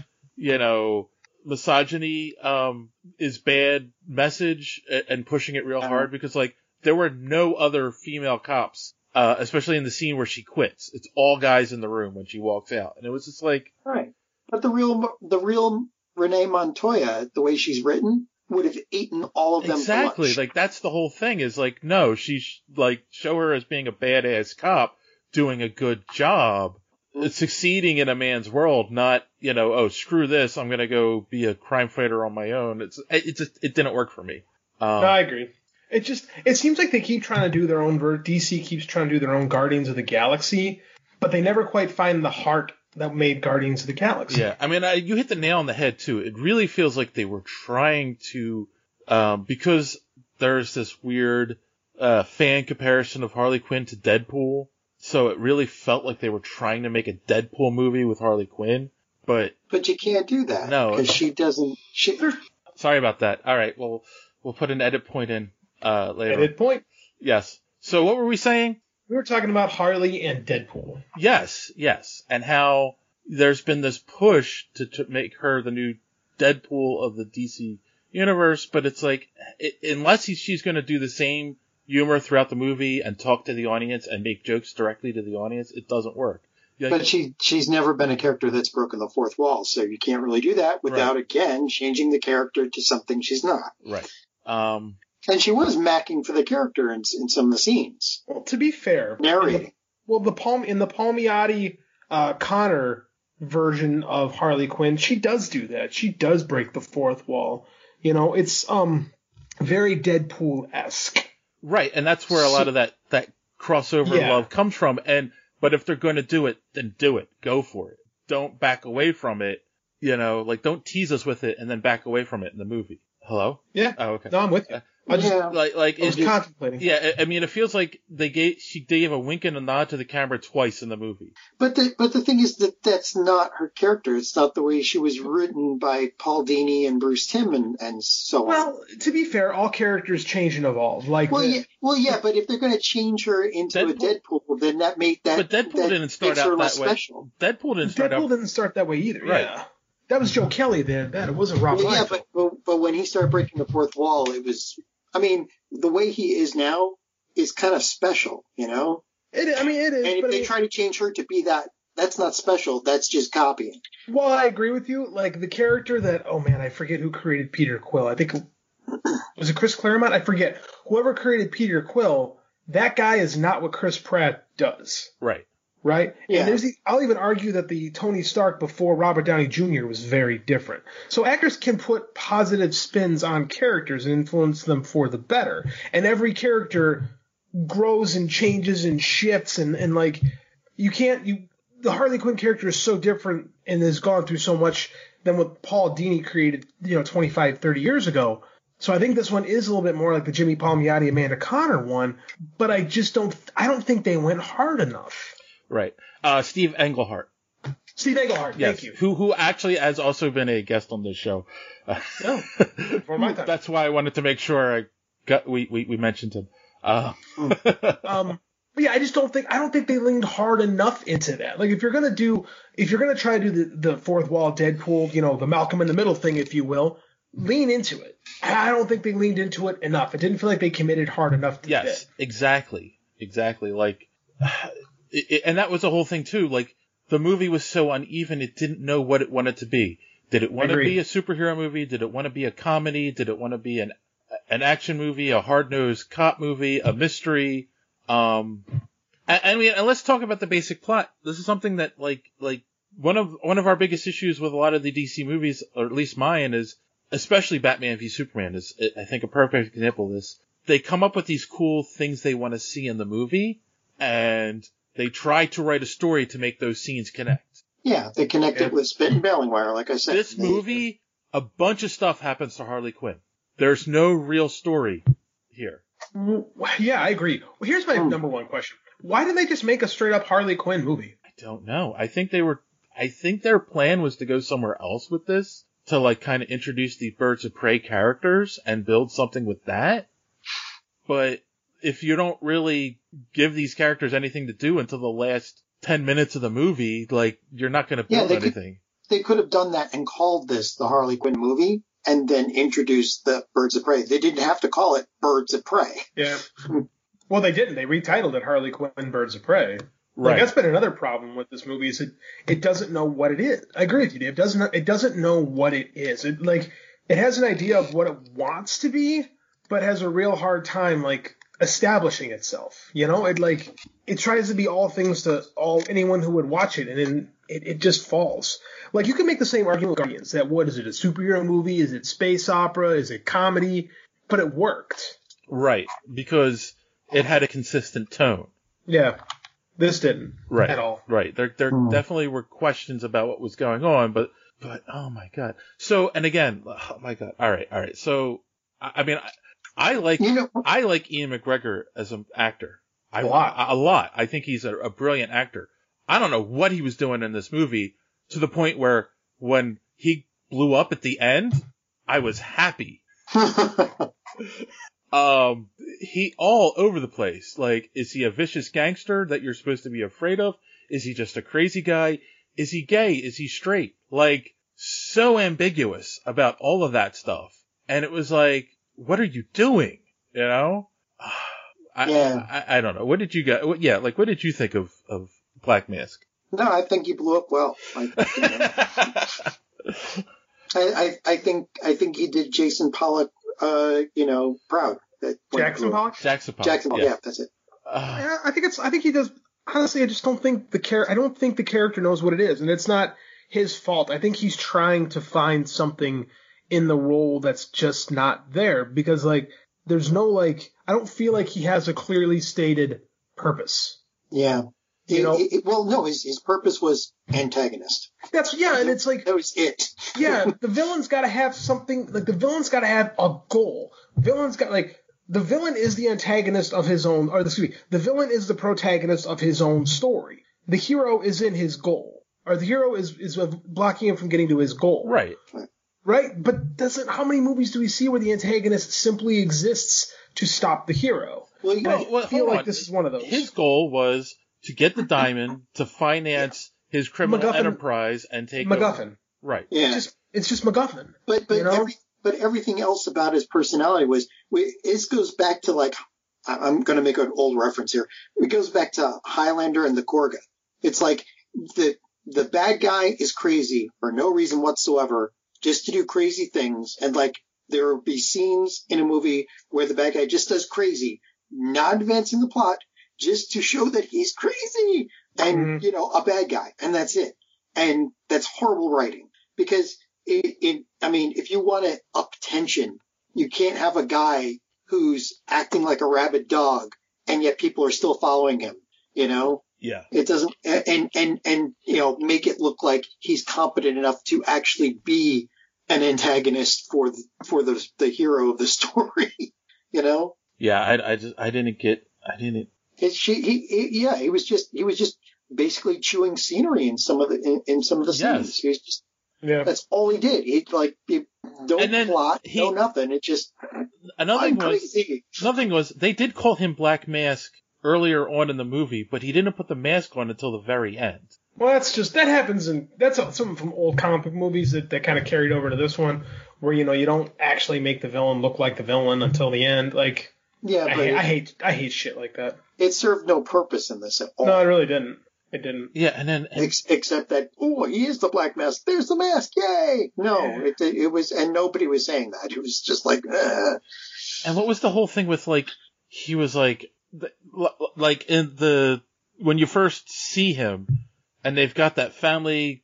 misogyny is bad message, and pushing it real hard, because, like, there were no other female cops, especially in the scene where she quits. It's all guys in the room when she walks out, and it was just like, right. But the real Renee Montoya, the way she's written, would have eaten all of them. Exactly. For lunch. Like, that's the whole thing, is like, no, she's like, show her as being a badass cop, doing a good job, succeeding in a man's world, not, screw this, I'm gonna go be a crime fighter on my own. It didn't work for me. No, I agree. It seems like they keep trying to do their own, DC keeps trying to do their own Guardians of the Galaxy, but they never quite find the heart that made Guardians of the Galaxy. Yeah, I mean, you hit the nail on the head, too. It really feels like they were trying to, because there's this weird fan comparison of Harley Quinn to Deadpool, so it really felt like they were trying to make a Deadpool movie with Harley Quinn, but you can't do that. No. Because she doesn't... Sorry about that. All right, well, we'll put an edit point in later. Edit point? Yes. So what were we saying? We were talking about Harley and Deadpool. Yes. And how there's been this push to make her the new Deadpool of the DC universe, but it's like, unless she's going to do the same humor throughout the movie and talk to the audience and make jokes directly to the audience, it doesn't work. But she's never been a character that's broken the fourth wall, so you can't really do that without, again, changing the character to something she's not. Right. And she was macking for the character in some of the scenes. Well, to be fair, narrating. In the Palmiotti Connor version of Harley Quinn, she does do that. She does break the fourth wall. It's very Deadpool-esque. Right, and that's where a lot of that crossover love comes from. But if they're going to do it, then do it. Go for it. Don't back away from it. Don't tease us with it and then back away from it in the movie. Hello? Yeah. Oh, okay. No, I'm with you. I was contemplating. Yeah, I mean, it feels like they gave a wink and a nod to the camera twice in the movie. But the thing is that's not her character. It's not the way she was written by Paul Dini and Bruce Timm and so on. Well, to be fair, all characters change and evolve. But if they're going to change her into a Deadpool, then that made that. But Deadpool didn't start out that way. Special. Deadpool didn't start that way either. Right. Yeah. That was Joe Kelly that it wasn't Rob Liefeld. Yeah, but when he started breaking the fourth wall, it was. I mean, the way he is now is kind of special, It is. And if they try to change her to be that, that's not special. That's just copying. Well, I agree with you. Like the character that, I forget who created Peter Quill. I think was it Chris Claremont? I forget. Whoever created Peter Quill, that guy is not what Chris Pratt does. Right. Right? Yeah. And I'll even argue that the Tony Stark before Robert Downey Jr. was very different. So actors can put positive spins on characters and influence them for the better. And every character grows and changes and shifts and like the Harley Quinn character is so different and has gone through so much than what Paul Dini created, 25, 30 years ago. So I think this one is a little bit more like the Jimmy Palmiotti, Amanda Connor one, but I don't think they went hard enough. Right. Steve Englehart. Steve Englehart, Yes, thank you. who actually has also been a guest on this show. For my time. That's why I wanted to make sure we mentioned him. But yeah, I don't think they leaned hard enough into that. Like if you're gonna try to do the fourth wall Deadpool, you know, the Malcolm in the Middle thing, if you will, lean into it. I don't think they leaned into it enough. It didn't feel like they committed hard enough to Yes, it. exactly. Like, and that was the whole thing too. Like the movie was so uneven, it didn't know what it wanted to be. Did it want to be a superhero movie? Did it want to be a comedy? Did it want to be an action movie, a hard-nosed cop movie, a mystery? And let's talk about the basic plot. This is something that like one of our biggest issues with a lot of the DC movies, or at least mine, is especially Batman v Superman is, I think, a perfect example of this. They come up with these cool things they want to see in the movie, and they try to write a story to make those scenes connect. Yeah, they connect it with spit and baling wire, like I said. This movie, a bunch of stuff happens to Harley Quinn. There's no real story here. Yeah, I agree. Well, here's my number one question. Why didn't they just make a straight up Harley Quinn movie? I don't know. I think their plan was to go somewhere else with this, to like kind of introduce these Birds of Prey characters and build something with that. But if you don't really give these characters anything to do until the last 10 minutes of the movie, like, you're not going to build anything. They could have done that and called this the Harley Quinn movie and then introduced the Birds of Prey. They didn't have to call it Birds of Prey. Yeah. Well, they didn't. They retitled it Harley Quinn Birds of Prey. Right. Like, that's been another problem with this movie, is it doesn't know what it is. I agree with you, Dave. It doesn't know what it is. It has an idea of what it wants to be, but has a real hard time, like, establishing itself. You know, it tries to be all things to anyone who would watch it, and then it just falls. Like, you can make the same argument with Guardians, that what is it, a superhero movie? Is it space opera? Is it comedy? But it worked. Right, because it had a consistent tone. Yeah. This didn't. Right. At all. Right. There definitely were questions about what was going on, but oh my God. So, and again, oh my God. All right. So, I mean, I like Ian McGregor as an actor. A lot. I think he's a brilliant actor. I don't know what he was doing in this movie, to the point where when he blew up at the end, I was happy. He all over the place. Like, is he a vicious gangster that you're supposed to be afraid of? Is he just a crazy guy? Is he gay? Is he straight? Like, so ambiguous about all of that stuff. And it was like, what are you doing? You know? I don't know. What did you get? What did you think of Black Mask? No, I think he blew up well. I think he did Jason Pollock, proud. Jackson Pollock? Jackson Pollock. Yeah, that's it. I think he does. Honestly, I just don't think I don't think the character knows what it is, and it's not his fault. I think he's trying to find something in the role that's just not there, because there's no I don't feel like he has a clearly stated purpose. Yeah. His purpose was antagonist. And it's like that was it. Yeah, the villain's got to have something. Like, the villain's got to have a goal. The villain is the antagonist of his own, the villain is the protagonist of his own story. The hero is in his goal, or the hero is blocking him from getting to his goal. Right. Right? But how many movies do we see where the antagonist simply exists to stop the hero? I feel like this is one of those. His goal was to get the diamond, to finance his criminal enterprise, and take MacGuffin. Over. Right. Yeah. It's just MacGuffin. But everything else about his personality was. This goes back to I'm going to make an old reference here. It goes back to Highlander and the Gorga. It's like the bad guy is crazy for no reason whatsoever, just to do crazy things, and there will be scenes in a movie where the bad guy just does crazy, not advancing the plot, just to show that he's crazy and, a bad guy. And that's it. And that's horrible writing, because if you want to up tension, you can't have a guy who's acting like a rabid dog and yet people are still following him, Yeah. It doesn't, and make it look like he's competent enough to actually be an antagonist for the hero of the story, Yeah, I didn't. He was just basically chewing scenery in some of the scenes. Yes. He was just Yeah. that's all he did. He no plot, no nothing. It just I'm crazy. Another thing was they did call him Black Mask earlier on in the movie, but he didn't put the mask on until the very end. Well, that happens that's something from old comic book movies that kind of carried over to this one, where you don't actually make the villain look like the villain until the end. Like, yeah, but I hate shit like that. It served no purpose in this at all. No, it really didn't. It didn't. Yeah, and then except that he is the Black Mask. There's the mask. Yay! No, it was, and nobody was saying that. It was just like. And what was the whole thing with he was like in when you first see him, and they've got that crime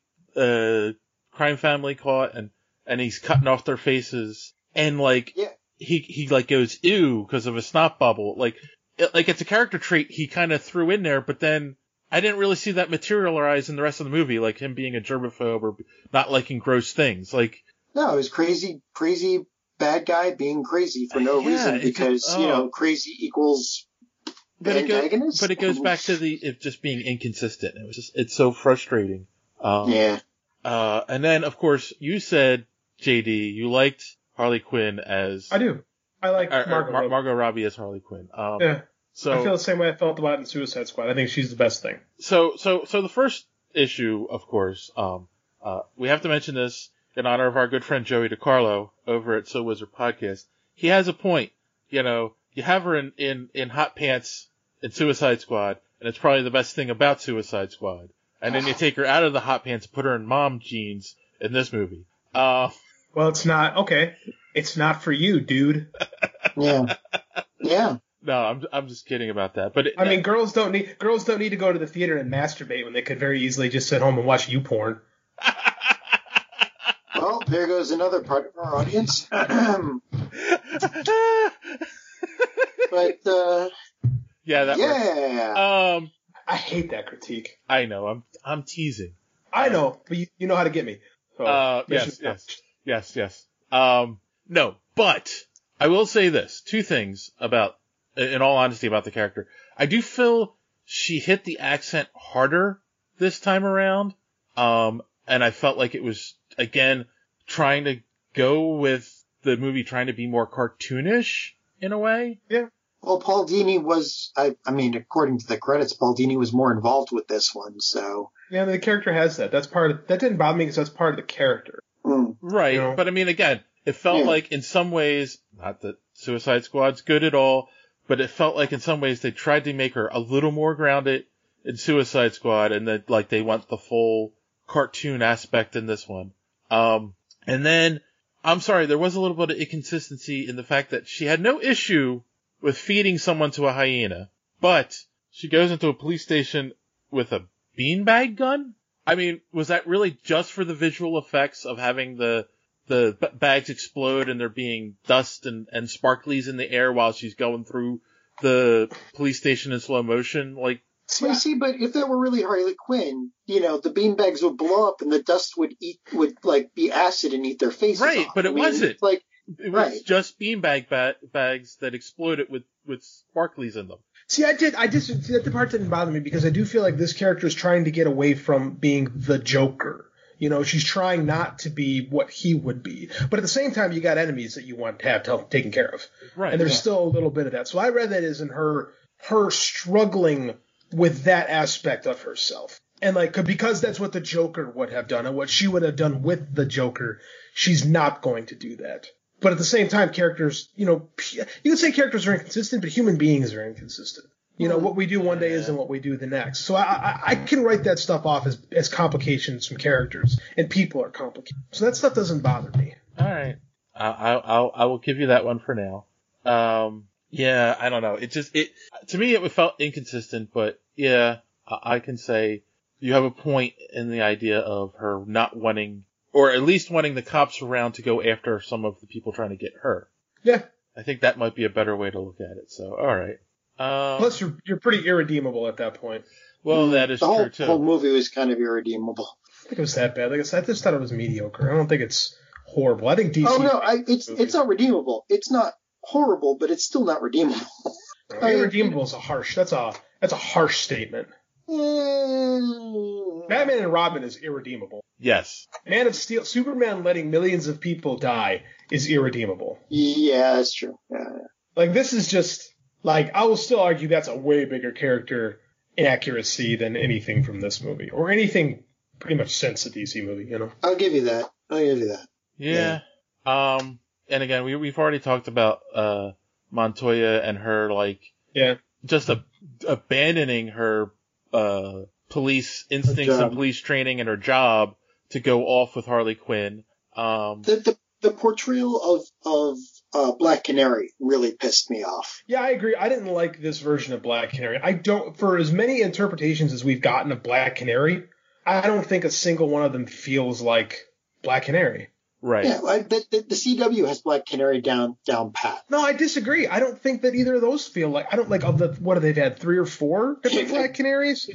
family caught, and he's cutting off their faces, and he goes ew because of a snot bubble. It's a character trait he kind of threw in there, but then I didn't really see that materialize in the rest of the movie, like him being a germaphobe or not liking gross things. No, it was crazy bad guy being crazy for no reason because crazy equals antagonist. But it goes back to it just being inconsistent. It's so frustrating. And then of course you said, JD, you liked Harley Quinn as I do. I like Margot Robbie as Harley Quinn. Yeah. So I feel the same way I felt about it in Suicide Squad. I think she's the best thing. So the first issue, of course, we have to mention this in honor of our good friend Joey DiCarlo over at So Wizard Podcast. He has a point. You have her in hot pants in Suicide Squad, and it's probably the best thing about Suicide Squad. And then you take her out of the hot pants and put her in mom jeans in this movie. Well, it's not okay. It's not for you, dude. Yeah. Yeah. No, I'm just kidding about that. But I mean, girls don't need to go to the theater and masturbate when they could very easily just sit home and watch YouPorn. Well, there goes another part of our audience. But I hate that critique. I know. I'm teasing. I know, but you know how to get me. So, yes. No, but I will say this: two things in all honesty, about the character. I do feel she hit the accent harder this time around. And I felt like it was, again, trying to go with the movie trying to be more cartoonish in a way. Yeah. Well, Paul Dini was, I mean, according to the credits, Paul Dini was more involved with this one, so. Yeah, the character has that. That didn't bother me because that's part of the character. Right. But I mean, again, it felt like in some ways, not that Suicide Squad's good at all, but it felt like in some ways they tried to make her a little more grounded in Suicide Squad, and that they want the full cartoon aspect in this one. And then, I'm sorry, there was a little bit of inconsistency in the fact that she had no issue with feeding someone to a hyena, but she goes into a police station with a beanbag gun? I mean, was that really just for the visual effects of having the bags explode and there being dust and sparklies in the air while she's going through the police station in slow motion? See, but if that were really Harley Quinn, the beanbags would blow up and the dust would be acid and eat their faces right, off. But it wasn't. It was right. just beanbag bags that exploded with sparklies in them. See, that part didn't bother me because I do feel like this character is trying to get away from being the Joker. She's trying not to be what he would be. But at the same time, you got enemies that you want to have taken care of. Right. And there's still a little bit of that. So I read that as in her struggling with that aspect of herself. And because that's what the Joker would have done and what she would have done with the Joker, she's not going to do that. But at the same time, characters, you can say characters are inconsistent, but human beings are inconsistent. What we do one day isn't what we do the next. So I can write that stuff off as complications from characters, and people are complicated. So that stuff doesn't bother me. All right. I will give you that one for now. Yeah, I don't know. To me, it felt inconsistent, but yeah, I can say you have a point in the idea of her not wanting, or at least wanting the cops around to go after some of the people trying to get her. Yeah. I think that might be a better way to look at it. So, all right. Plus, you're pretty irredeemable at that point. Well, that is true too. The whole movie was kind of irredeemable. I think it was that bad. Like I said, I just thought it was mediocre. I don't think it's horrible. I think DC. Oh no, it's not redeemable. It's not horrible, but it's still not redeemable. Irredeemable is that's a harsh statement. Batman and Robin is irredeemable. Yes. Man of Steel, Superman letting millions of people die is irredeemable. Yeah, that's true. Yeah. Like, this is just, like, I will still argue that's a way bigger character inaccuracy than anything from this movie, or anything pretty much since the DC movie, you know? I'll give you that. Yeah. And again, we've already talked about Montoya and her, like, just abandoning her police instincts and police training and her job to go off with Harley Quinn. The portrayal of Black Canary really pissed me off. Yeah, I agree. I didn't like this version of Black Canary. I don't, for as many interpretations as we've gotten of Black Canary, I don't think a single one of them feels like Black Canary. Right. Yeah, the CW has Black Canary down pat. No, I disagree. I don't think that either of those feel like, I don't like, of the, what have they had, 3 or 4 different Black Canaries?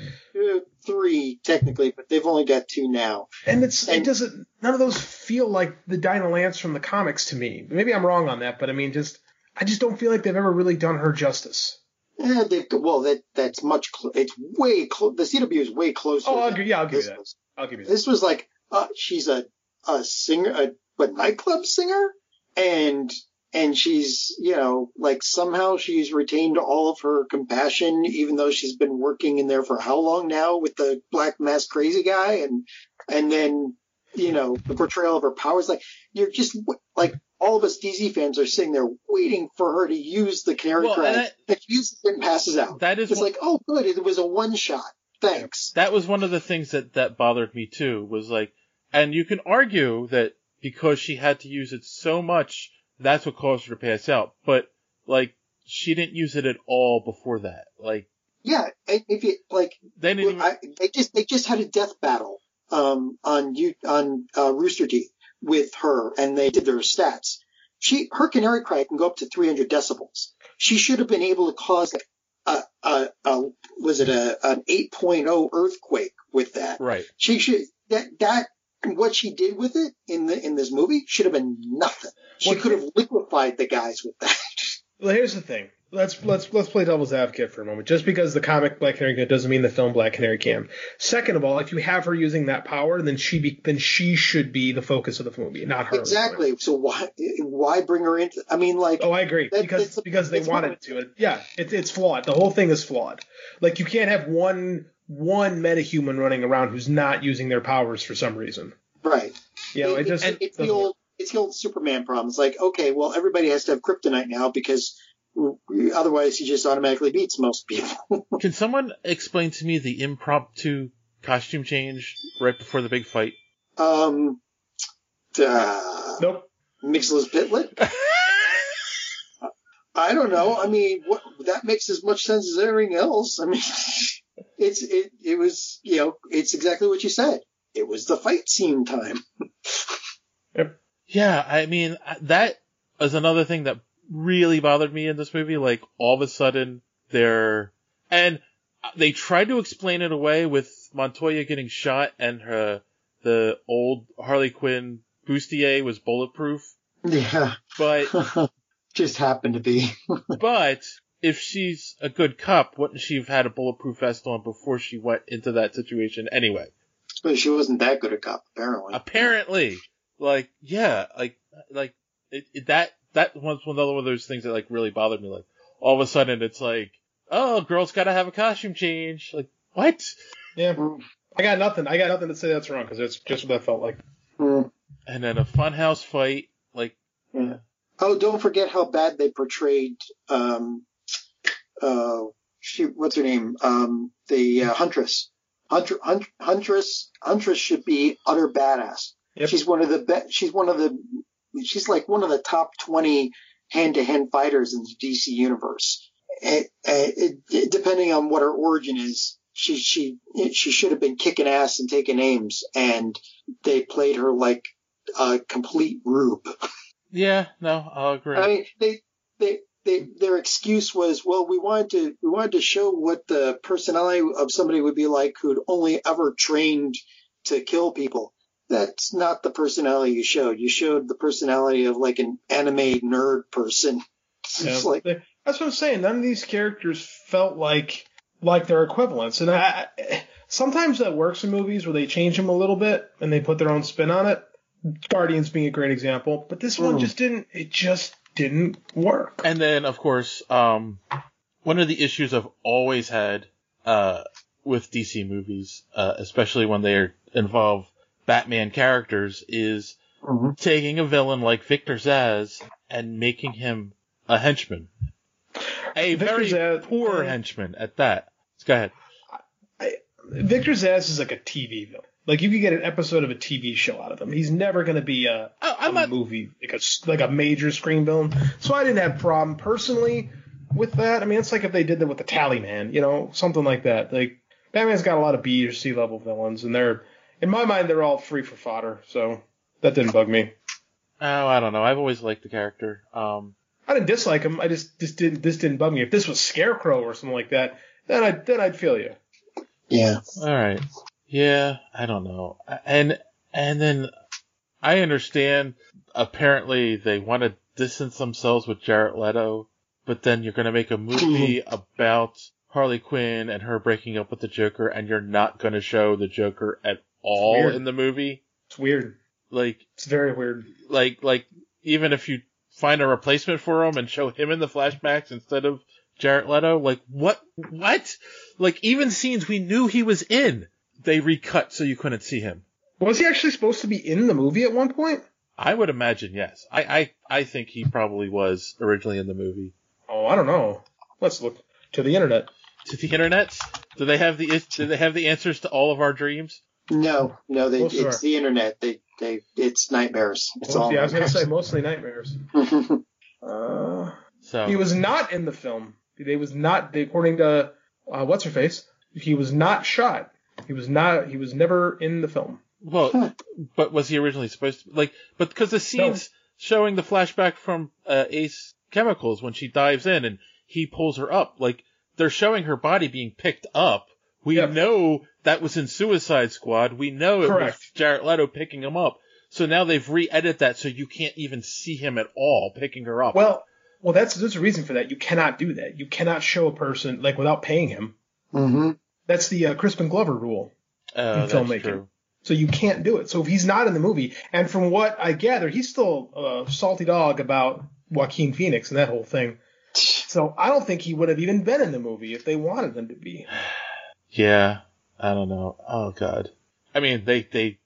3 technically, but they've only got 2 now. And it doesn't, none of those feel like the Dinah Lance from the comics to me. Maybe I'm wrong on that, but I mean, I just don't feel like they've ever really done her justice. Yeah, that's much, it's way close, the CW is way closer. Oh, I'll give you that. I'll give you that. This was like, she's a singer, a nightclub singer, and she's, you know, like somehow she's retained all of her compassion, even though she's been working in there for how long now with the black mask crazy guy, and then, you know, the portrayal of her powers, like, you're just, like, all of us DC fans are sitting there waiting for her to use the canary cry, and she uses it and passes out. It's like, oh good, it was a one shot. Thanks. That was one of the things that bothered me too, was like, and you can argue that because she had to use it so much, that's what caused her to pass out. But, like, she didn't use it at all before that. Like, yeah, if you like, they just had a death battle on Rooster Teeth with her, and they did their stats. Her canary cry can go up to 300 decibels. She should have been able to cause like an 8.0 earthquake with that. Right. She should that. What she did with it in this movie should have been nothing. She could have liquefied the guys with that. Well, here's the thing. Let's play devil's advocate for a moment. Just because the comic Black Canary can doesn't mean the film Black Canary can. Second of all, if you have her using that power, then she should be the focus of the movie, not her. Exactly. So why bring her into? I mean, like. Oh, I agree. Because they wanted to. Yeah, it's flawed. The whole thing is flawed. Like, you can't have one metahuman running around who's not using their powers for some reason. Right. You know, it's the old Superman problem. It's like, okay, well, everybody has to have kryptonite now because otherwise he just automatically beats most people. Can someone explain to me the impromptu costume change right before the big fight? Nope. Mixless Pitlet? I don't know. I mean, that makes as much sense as everything else. I mean, it was, you know, it's exactly what you said. It was the fight scene time. Yep. Yeah, I mean, that is another thing that really bothered me in this movie. Like, all of a sudden, and they tried to explain it away with Montoya getting shot and the old Harley Quinn bustier was bulletproof. Yeah. But just happened to be. But if she's a good cop, wouldn't she have had a bulletproof vest on before she went into that situation anyway? But she wasn't that good a cop, apparently. Apparently. Like, yeah, like that was one of those things that, like, really bothered me. Like, all of a sudden it's like, oh, girl's gotta have a costume change. Like, what? Yeah. I got nothing to say that's wrong, because it's just what that felt like. And then a funhouse fight, like. Yeah. Oh, don't forget how bad they portrayed, what's her name? The Huntress. Huntress should be utter badass. Yep. She's like one of the top 20 hand-to-hand fighters in the DC universe. Depending on what her origin is, she should have been kicking ass and taking aims, and they played her like a complete rube. Yeah, no, I'll agree. I mean, their excuse was, well, we wanted to show what the personality of somebody would be like who'd only ever trained to kill people. That's not the personality you showed. You showed the personality of like an anime nerd person. Yeah, that's what I'm saying. None of these characters felt like like their equivalents. And sometimes that works in movies where they change them a little bit and they put their own spin on it. Guardians being a great example, but this one just didn't work. And then, of course, one of the issues I've always had with DC movies, especially when they involve Batman characters, is taking a villain like Victor Zsasz and making him a henchman. A very poor henchman at that. Go ahead. Victor Zsasz is like a TV villain. Like, you could get an episode of a TV show out of him. He's never going to be a movie, like a major screen villain. So I didn't have a problem personally with that. I mean, it's like if they did that with the Tally Man, something like that. Like, Batman's got a lot of B or C level villains, and in my mind, they're all free for fodder. So that didn't bug me. Oh, I don't know. I've always liked the character. I didn't dislike him. This didn't bug me. If this was Scarecrow or something like that, then I'd feel you. Yeah. All right. Yeah, I don't know. And then I understand apparently they want to distance themselves with Jared Leto, but then you're going to make a movie about Harley Quinn and her breaking up with the Joker, and you're not going to show the Joker at all in the movie. It's weird. Like, it's very weird. Like even if you find a replacement for him and show him in the flashbacks instead of Jared Leto, like what? Like, even scenes we knew he was in, they recut so you couldn't see him. Was he actually supposed to be in the movie at one point? I would imagine yes. I think he probably was originally in the movie. Oh, I don't know. Let's look to the internet. To the internet? Do they have the answers to all of our dreams? No, it's the internet. It's nightmares. It's all. Yeah, I was going to say mostly nightmares. So he was not in the film. He was not, according to what's her face. He was not shot. He was never in the film. Well, but was he originally supposed to? But because the scenes showing the flashback from Ace Chemicals when she dives in and he pulls her up, like they're showing her body being picked up. We know that was in Suicide Squad. We know it was Jared Leto picking him up. So now they've re-edited that so you can't even see him at all picking her up. Well, there's a reason for that. You cannot do that. You cannot show a person without paying him. Mm-hmm. That's the Crispin Glover rule in filmmaking. True. So you can't do it. So if he's not in the movie, and from what I gather, he's still a salty dog about Joaquin Phoenix and that whole thing. So I don't think he would have even been in the movie if they wanted him to be. Yeah, I don't know. Oh God. I mean, do they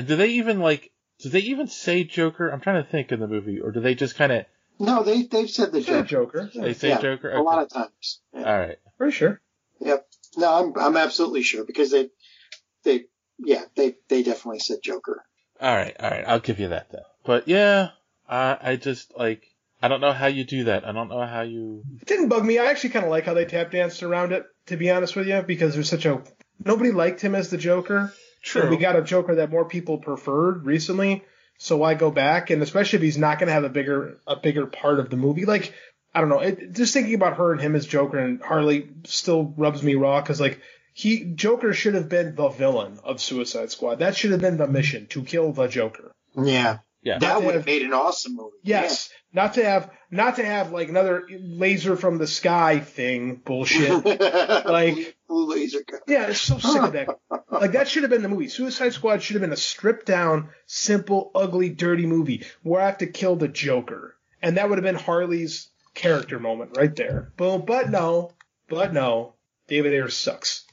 even say Joker? I'm trying to think in the movie, or do they just kind of? No, they've said the Joker. They say Joker? Okay. A lot of times. Yeah. All right. Pretty sure. Yep. No, I'm absolutely sure because they definitely said Joker. All right. I'll give you that then. But yeah, I just I don't know how you do that. I don't know how you. It didn't bug me. I actually kind of like how they tap danced around it, to be honest with you, because there's nobody liked him as the Joker. True. And we got a Joker that more people preferred recently. So why go back? And especially if he's not going to have a bigger part of the movie. Like, I don't know. Just thinking about her and him as Joker and Harley still rubs me raw because, Joker should have been the villain of Suicide Squad. That should have been the mission, to kill the Joker. Yeah. Yeah. That would have made an awesome movie. Yes. Yeah. Not to have another laser from the sky thing bullshit. Blue laser gun. Yeah, it's so sick of that. That should have been the movie. Suicide Squad should have been a stripped down, simple, ugly, dirty movie where I have to kill the Joker. And that would have been Harley's character moment right there. Boom. But no. David Ayer sucks.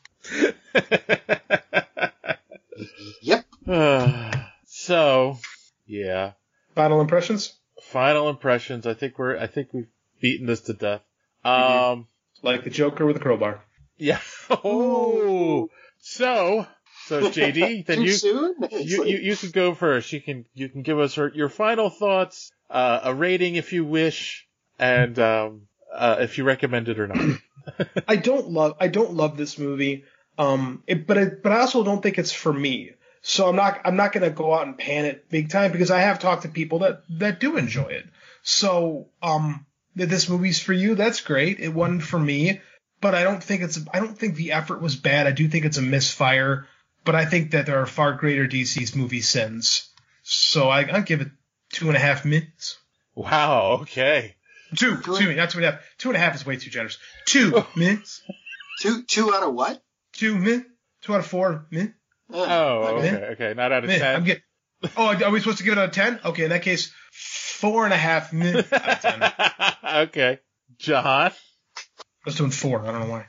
Yep. So, yeah. Final impressions? I think we've beaten this to death. Like the Joker with a crowbar. Yeah. Oh. So JD, then you can go first. You can give us your final thoughts, a rating if you wish, and if you recommend it or not. I don't love this movie. But I also don't think it's for me. So I'm not going to go out and pan it big time because I have talked to people that do enjoy it. So, if this movie's for you, that's great. It wasn't for me, but I don't think the effort was bad. I do think it's a misfire, but I think that there are far greater DC movie sins. So I'll give it 2.5 minutes. Wow. Okay. Excuse me, not 2.5. 2.5 is way too generous. 2 minutes. Two out of what? 2 meh. 2 out of 4 meh. Okay. Not out of 10. Are we supposed to give it out of 10? Okay, in that case, 4.5 meh out of 10. Okay. John? I was doing 4. I don't know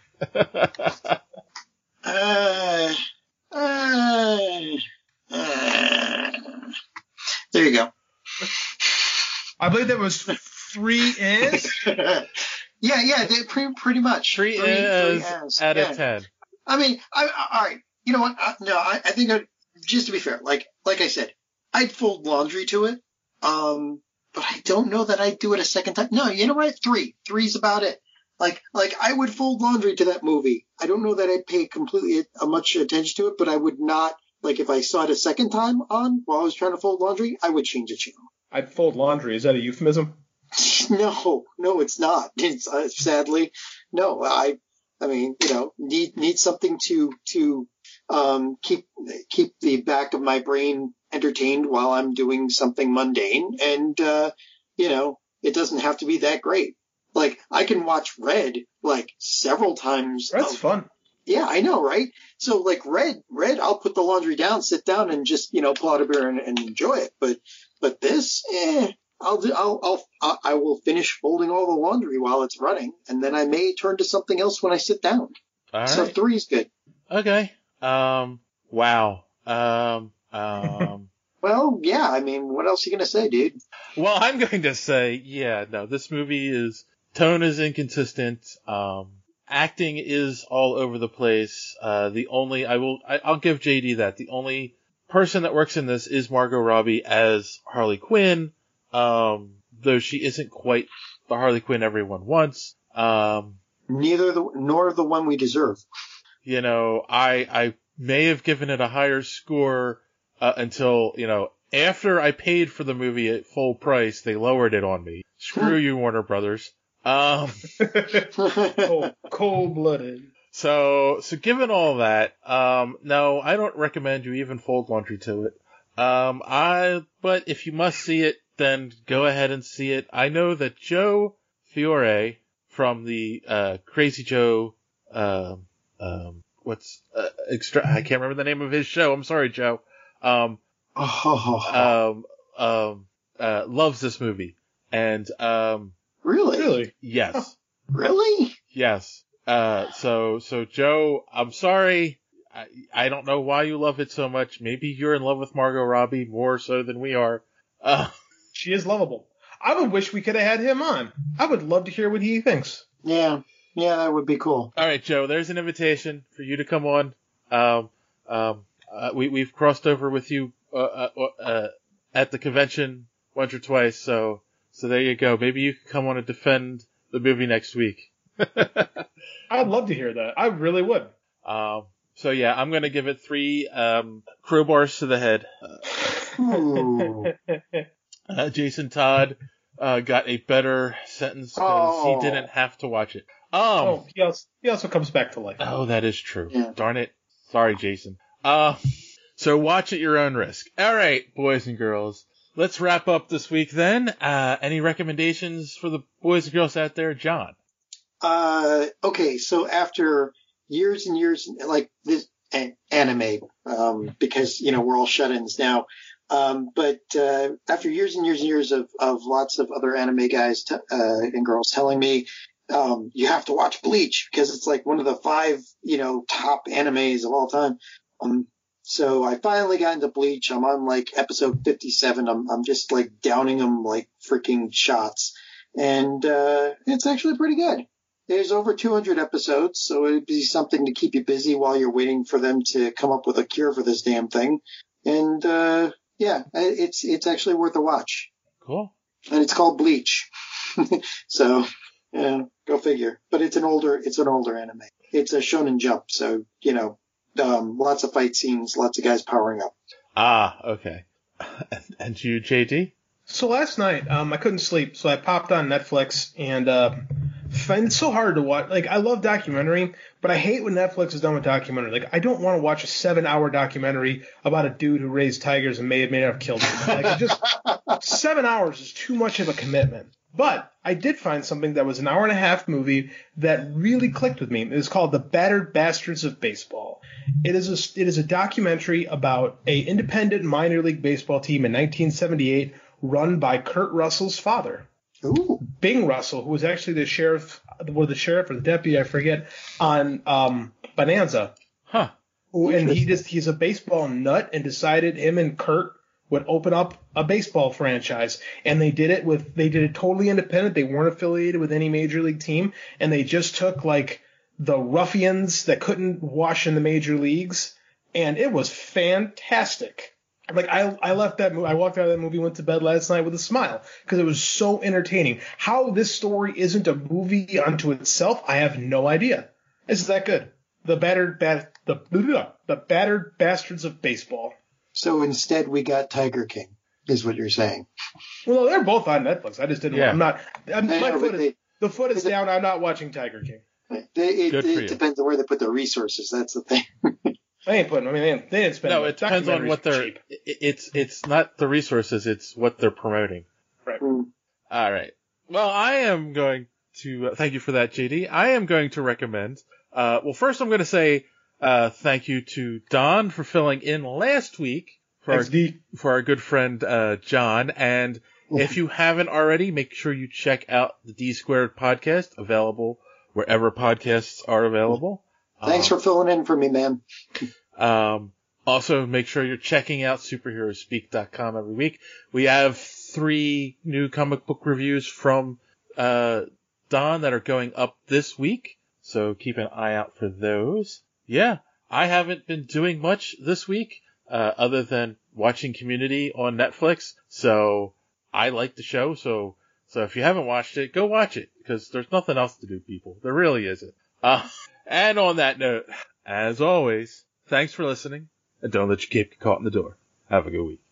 why. There you go. I believe that was 3 is. Yeah, pretty much. 3 is out of 10. I mean, all right. You know what? I think just to be fair, like I said, I'd fold laundry to it. But I don't know that I'd do it a second time. No, you know what? 3. 3's about it. Like I would fold laundry to that movie. I don't know that I'd pay completely much attention to it, but I would not, like if I saw it a second time on while I was trying to fold laundry, I would change the channel. I'd fold laundry. Is that a euphemism? No, it's not. It's sadly, no. I mean, need something to keep the back of my brain entertained while I'm doing something mundane, and it doesn't have to be that great. Like I can watch Red like several times. Red's fun. Yeah, I know, right? So like Red, I'll put the laundry down, sit down, and just pull out a beer and enjoy it. But this, I will finish folding all the laundry while it's running, and then I may turn to something else when I sit down. All right. So 3's good. Okay. Wow. Well, yeah. I mean, what else are you gonna say, dude? Well, I'm going to say, yeah. No, this movie tone is inconsistent. Acting is all over the place. I'll give JD that. The only person that works in this is Margot Robbie as Harley Quinn, though she isn't quite the Harley Quinn everyone wants. Nor the one we deserve. I may have given it a higher score until, after I paid for the movie at full price, they lowered it on me. Screw you, Warner Brothers. Cold-blooded. So given all that, no, I don't recommend you even fold laundry to it. But if you must see it, then go ahead and see it. I know that Joe Fiore from the Crazy Joe, I can't remember the name of his show. I'm sorry, Joe. Loves this movie. And Really? Yes. Really? Yes. So Joe, I'm sorry. I don't know why you love it so much. Maybe you're in love with Margot Robbie more so than we are. She is lovable. I would wish we could have had him on. I would love to hear what he thinks. Yeah, that would be cool. All right, Joe, there's an invitation for you to come on. We've crossed over with you at the convention once or twice, so there you go. Maybe you can come on and defend the movie next week. I'd love to hear that. I really would. So yeah, I'm going to give it 3 crowbars to the head. Jason Todd got a better sentence because he didn't have to watch it. He also comes back to life. Oh, that is true. Yeah. Darn it. Sorry, Jason. So watch at your own risk. All right, boys and girls. Let's wrap up this week then. Any recommendations for the boys and girls out there, John? Okay, so after years and years, like this anime, because, we're all shut-ins now. But after years and years and years of lots of other anime guys and girls telling me, you have to watch Bleach because it's like one of the 5, top animes of all time. So I finally got into Bleach. I'm on like episode 57. I'm just like downing them like freaking shots. And, it's actually pretty good. There's over 200 episodes, so it'd be something to keep you busy while you're waiting for them to come up with a cure for this damn thing. And, yeah, it's actually worth a watch. Cool. And it's called Bleach. So, yeah, go figure. But it's an older anime. It's a Shonen Jump, so, lots of fight scenes, lots of guys powering up. Okay. And you, JD? So last night, I couldn't sleep, so I popped on Netflix and find it so hard to watch. Like, I love documentary, but I hate when Netflix is done with documentary. Like, I don't want to watch a 7-hour documentary about a dude who raised tigers and may have killed them. Like, 7 hours is too much of a commitment. But I did find something that was an hour-and-a-half movie that really clicked with me. It was called The Battered Bastards of Baseball. It is a documentary about a independent minor league baseball team in 1978 run by Kurt Russell's father. Ooh. Bing Russell, who was actually the sheriff or the deputy, I forget, on Bonanza. Huh. And he's a baseball nut and decided him and Kurt would open up a baseball franchise. And they did it totally independent. They weren't affiliated with any major league team. And they just took like the ruffians that couldn't wash in the major leagues. And it was fantastic. Like I left that movie, I walked out of that movie, went to bed last night with a smile because it was so entertaining. How this story isn't a movie unto itself, I have no idea. It's that good. The Battered Bastards of Baseball. So instead, we got Tiger King, is what you're saying. Well, they're both on Netflix. I just didn't. Yeah. The foot is down. I'm not watching Tiger King. It depends on where they put their resources. That's the thing. They didn't spend. No, it depends on what they're. It's not the resources. It's what they're promoting. Right. All right. Well, I am going to thank you for that, JD. I am going to recommend. Well, first I'm going to say thank you to Don for filling in last week for our good friend John. And if you haven't already, make sure you check out the D Squared podcast, available wherever podcasts are available. Thanks for filling in for me, man. Also, make sure you're checking out superheroespeak.com every week. We have 3 new comic book reviews from Don that are going up this week, so keep an eye out for those. Yeah, I haven't been doing much this week other than watching Community on Netflix, so I like the show, so if you haven't watched it, go watch it, because there's nothing else to do, people. There really isn't. And on that note, as always, thanks for listening, and don't let your cape get caught in the door. Have a good week.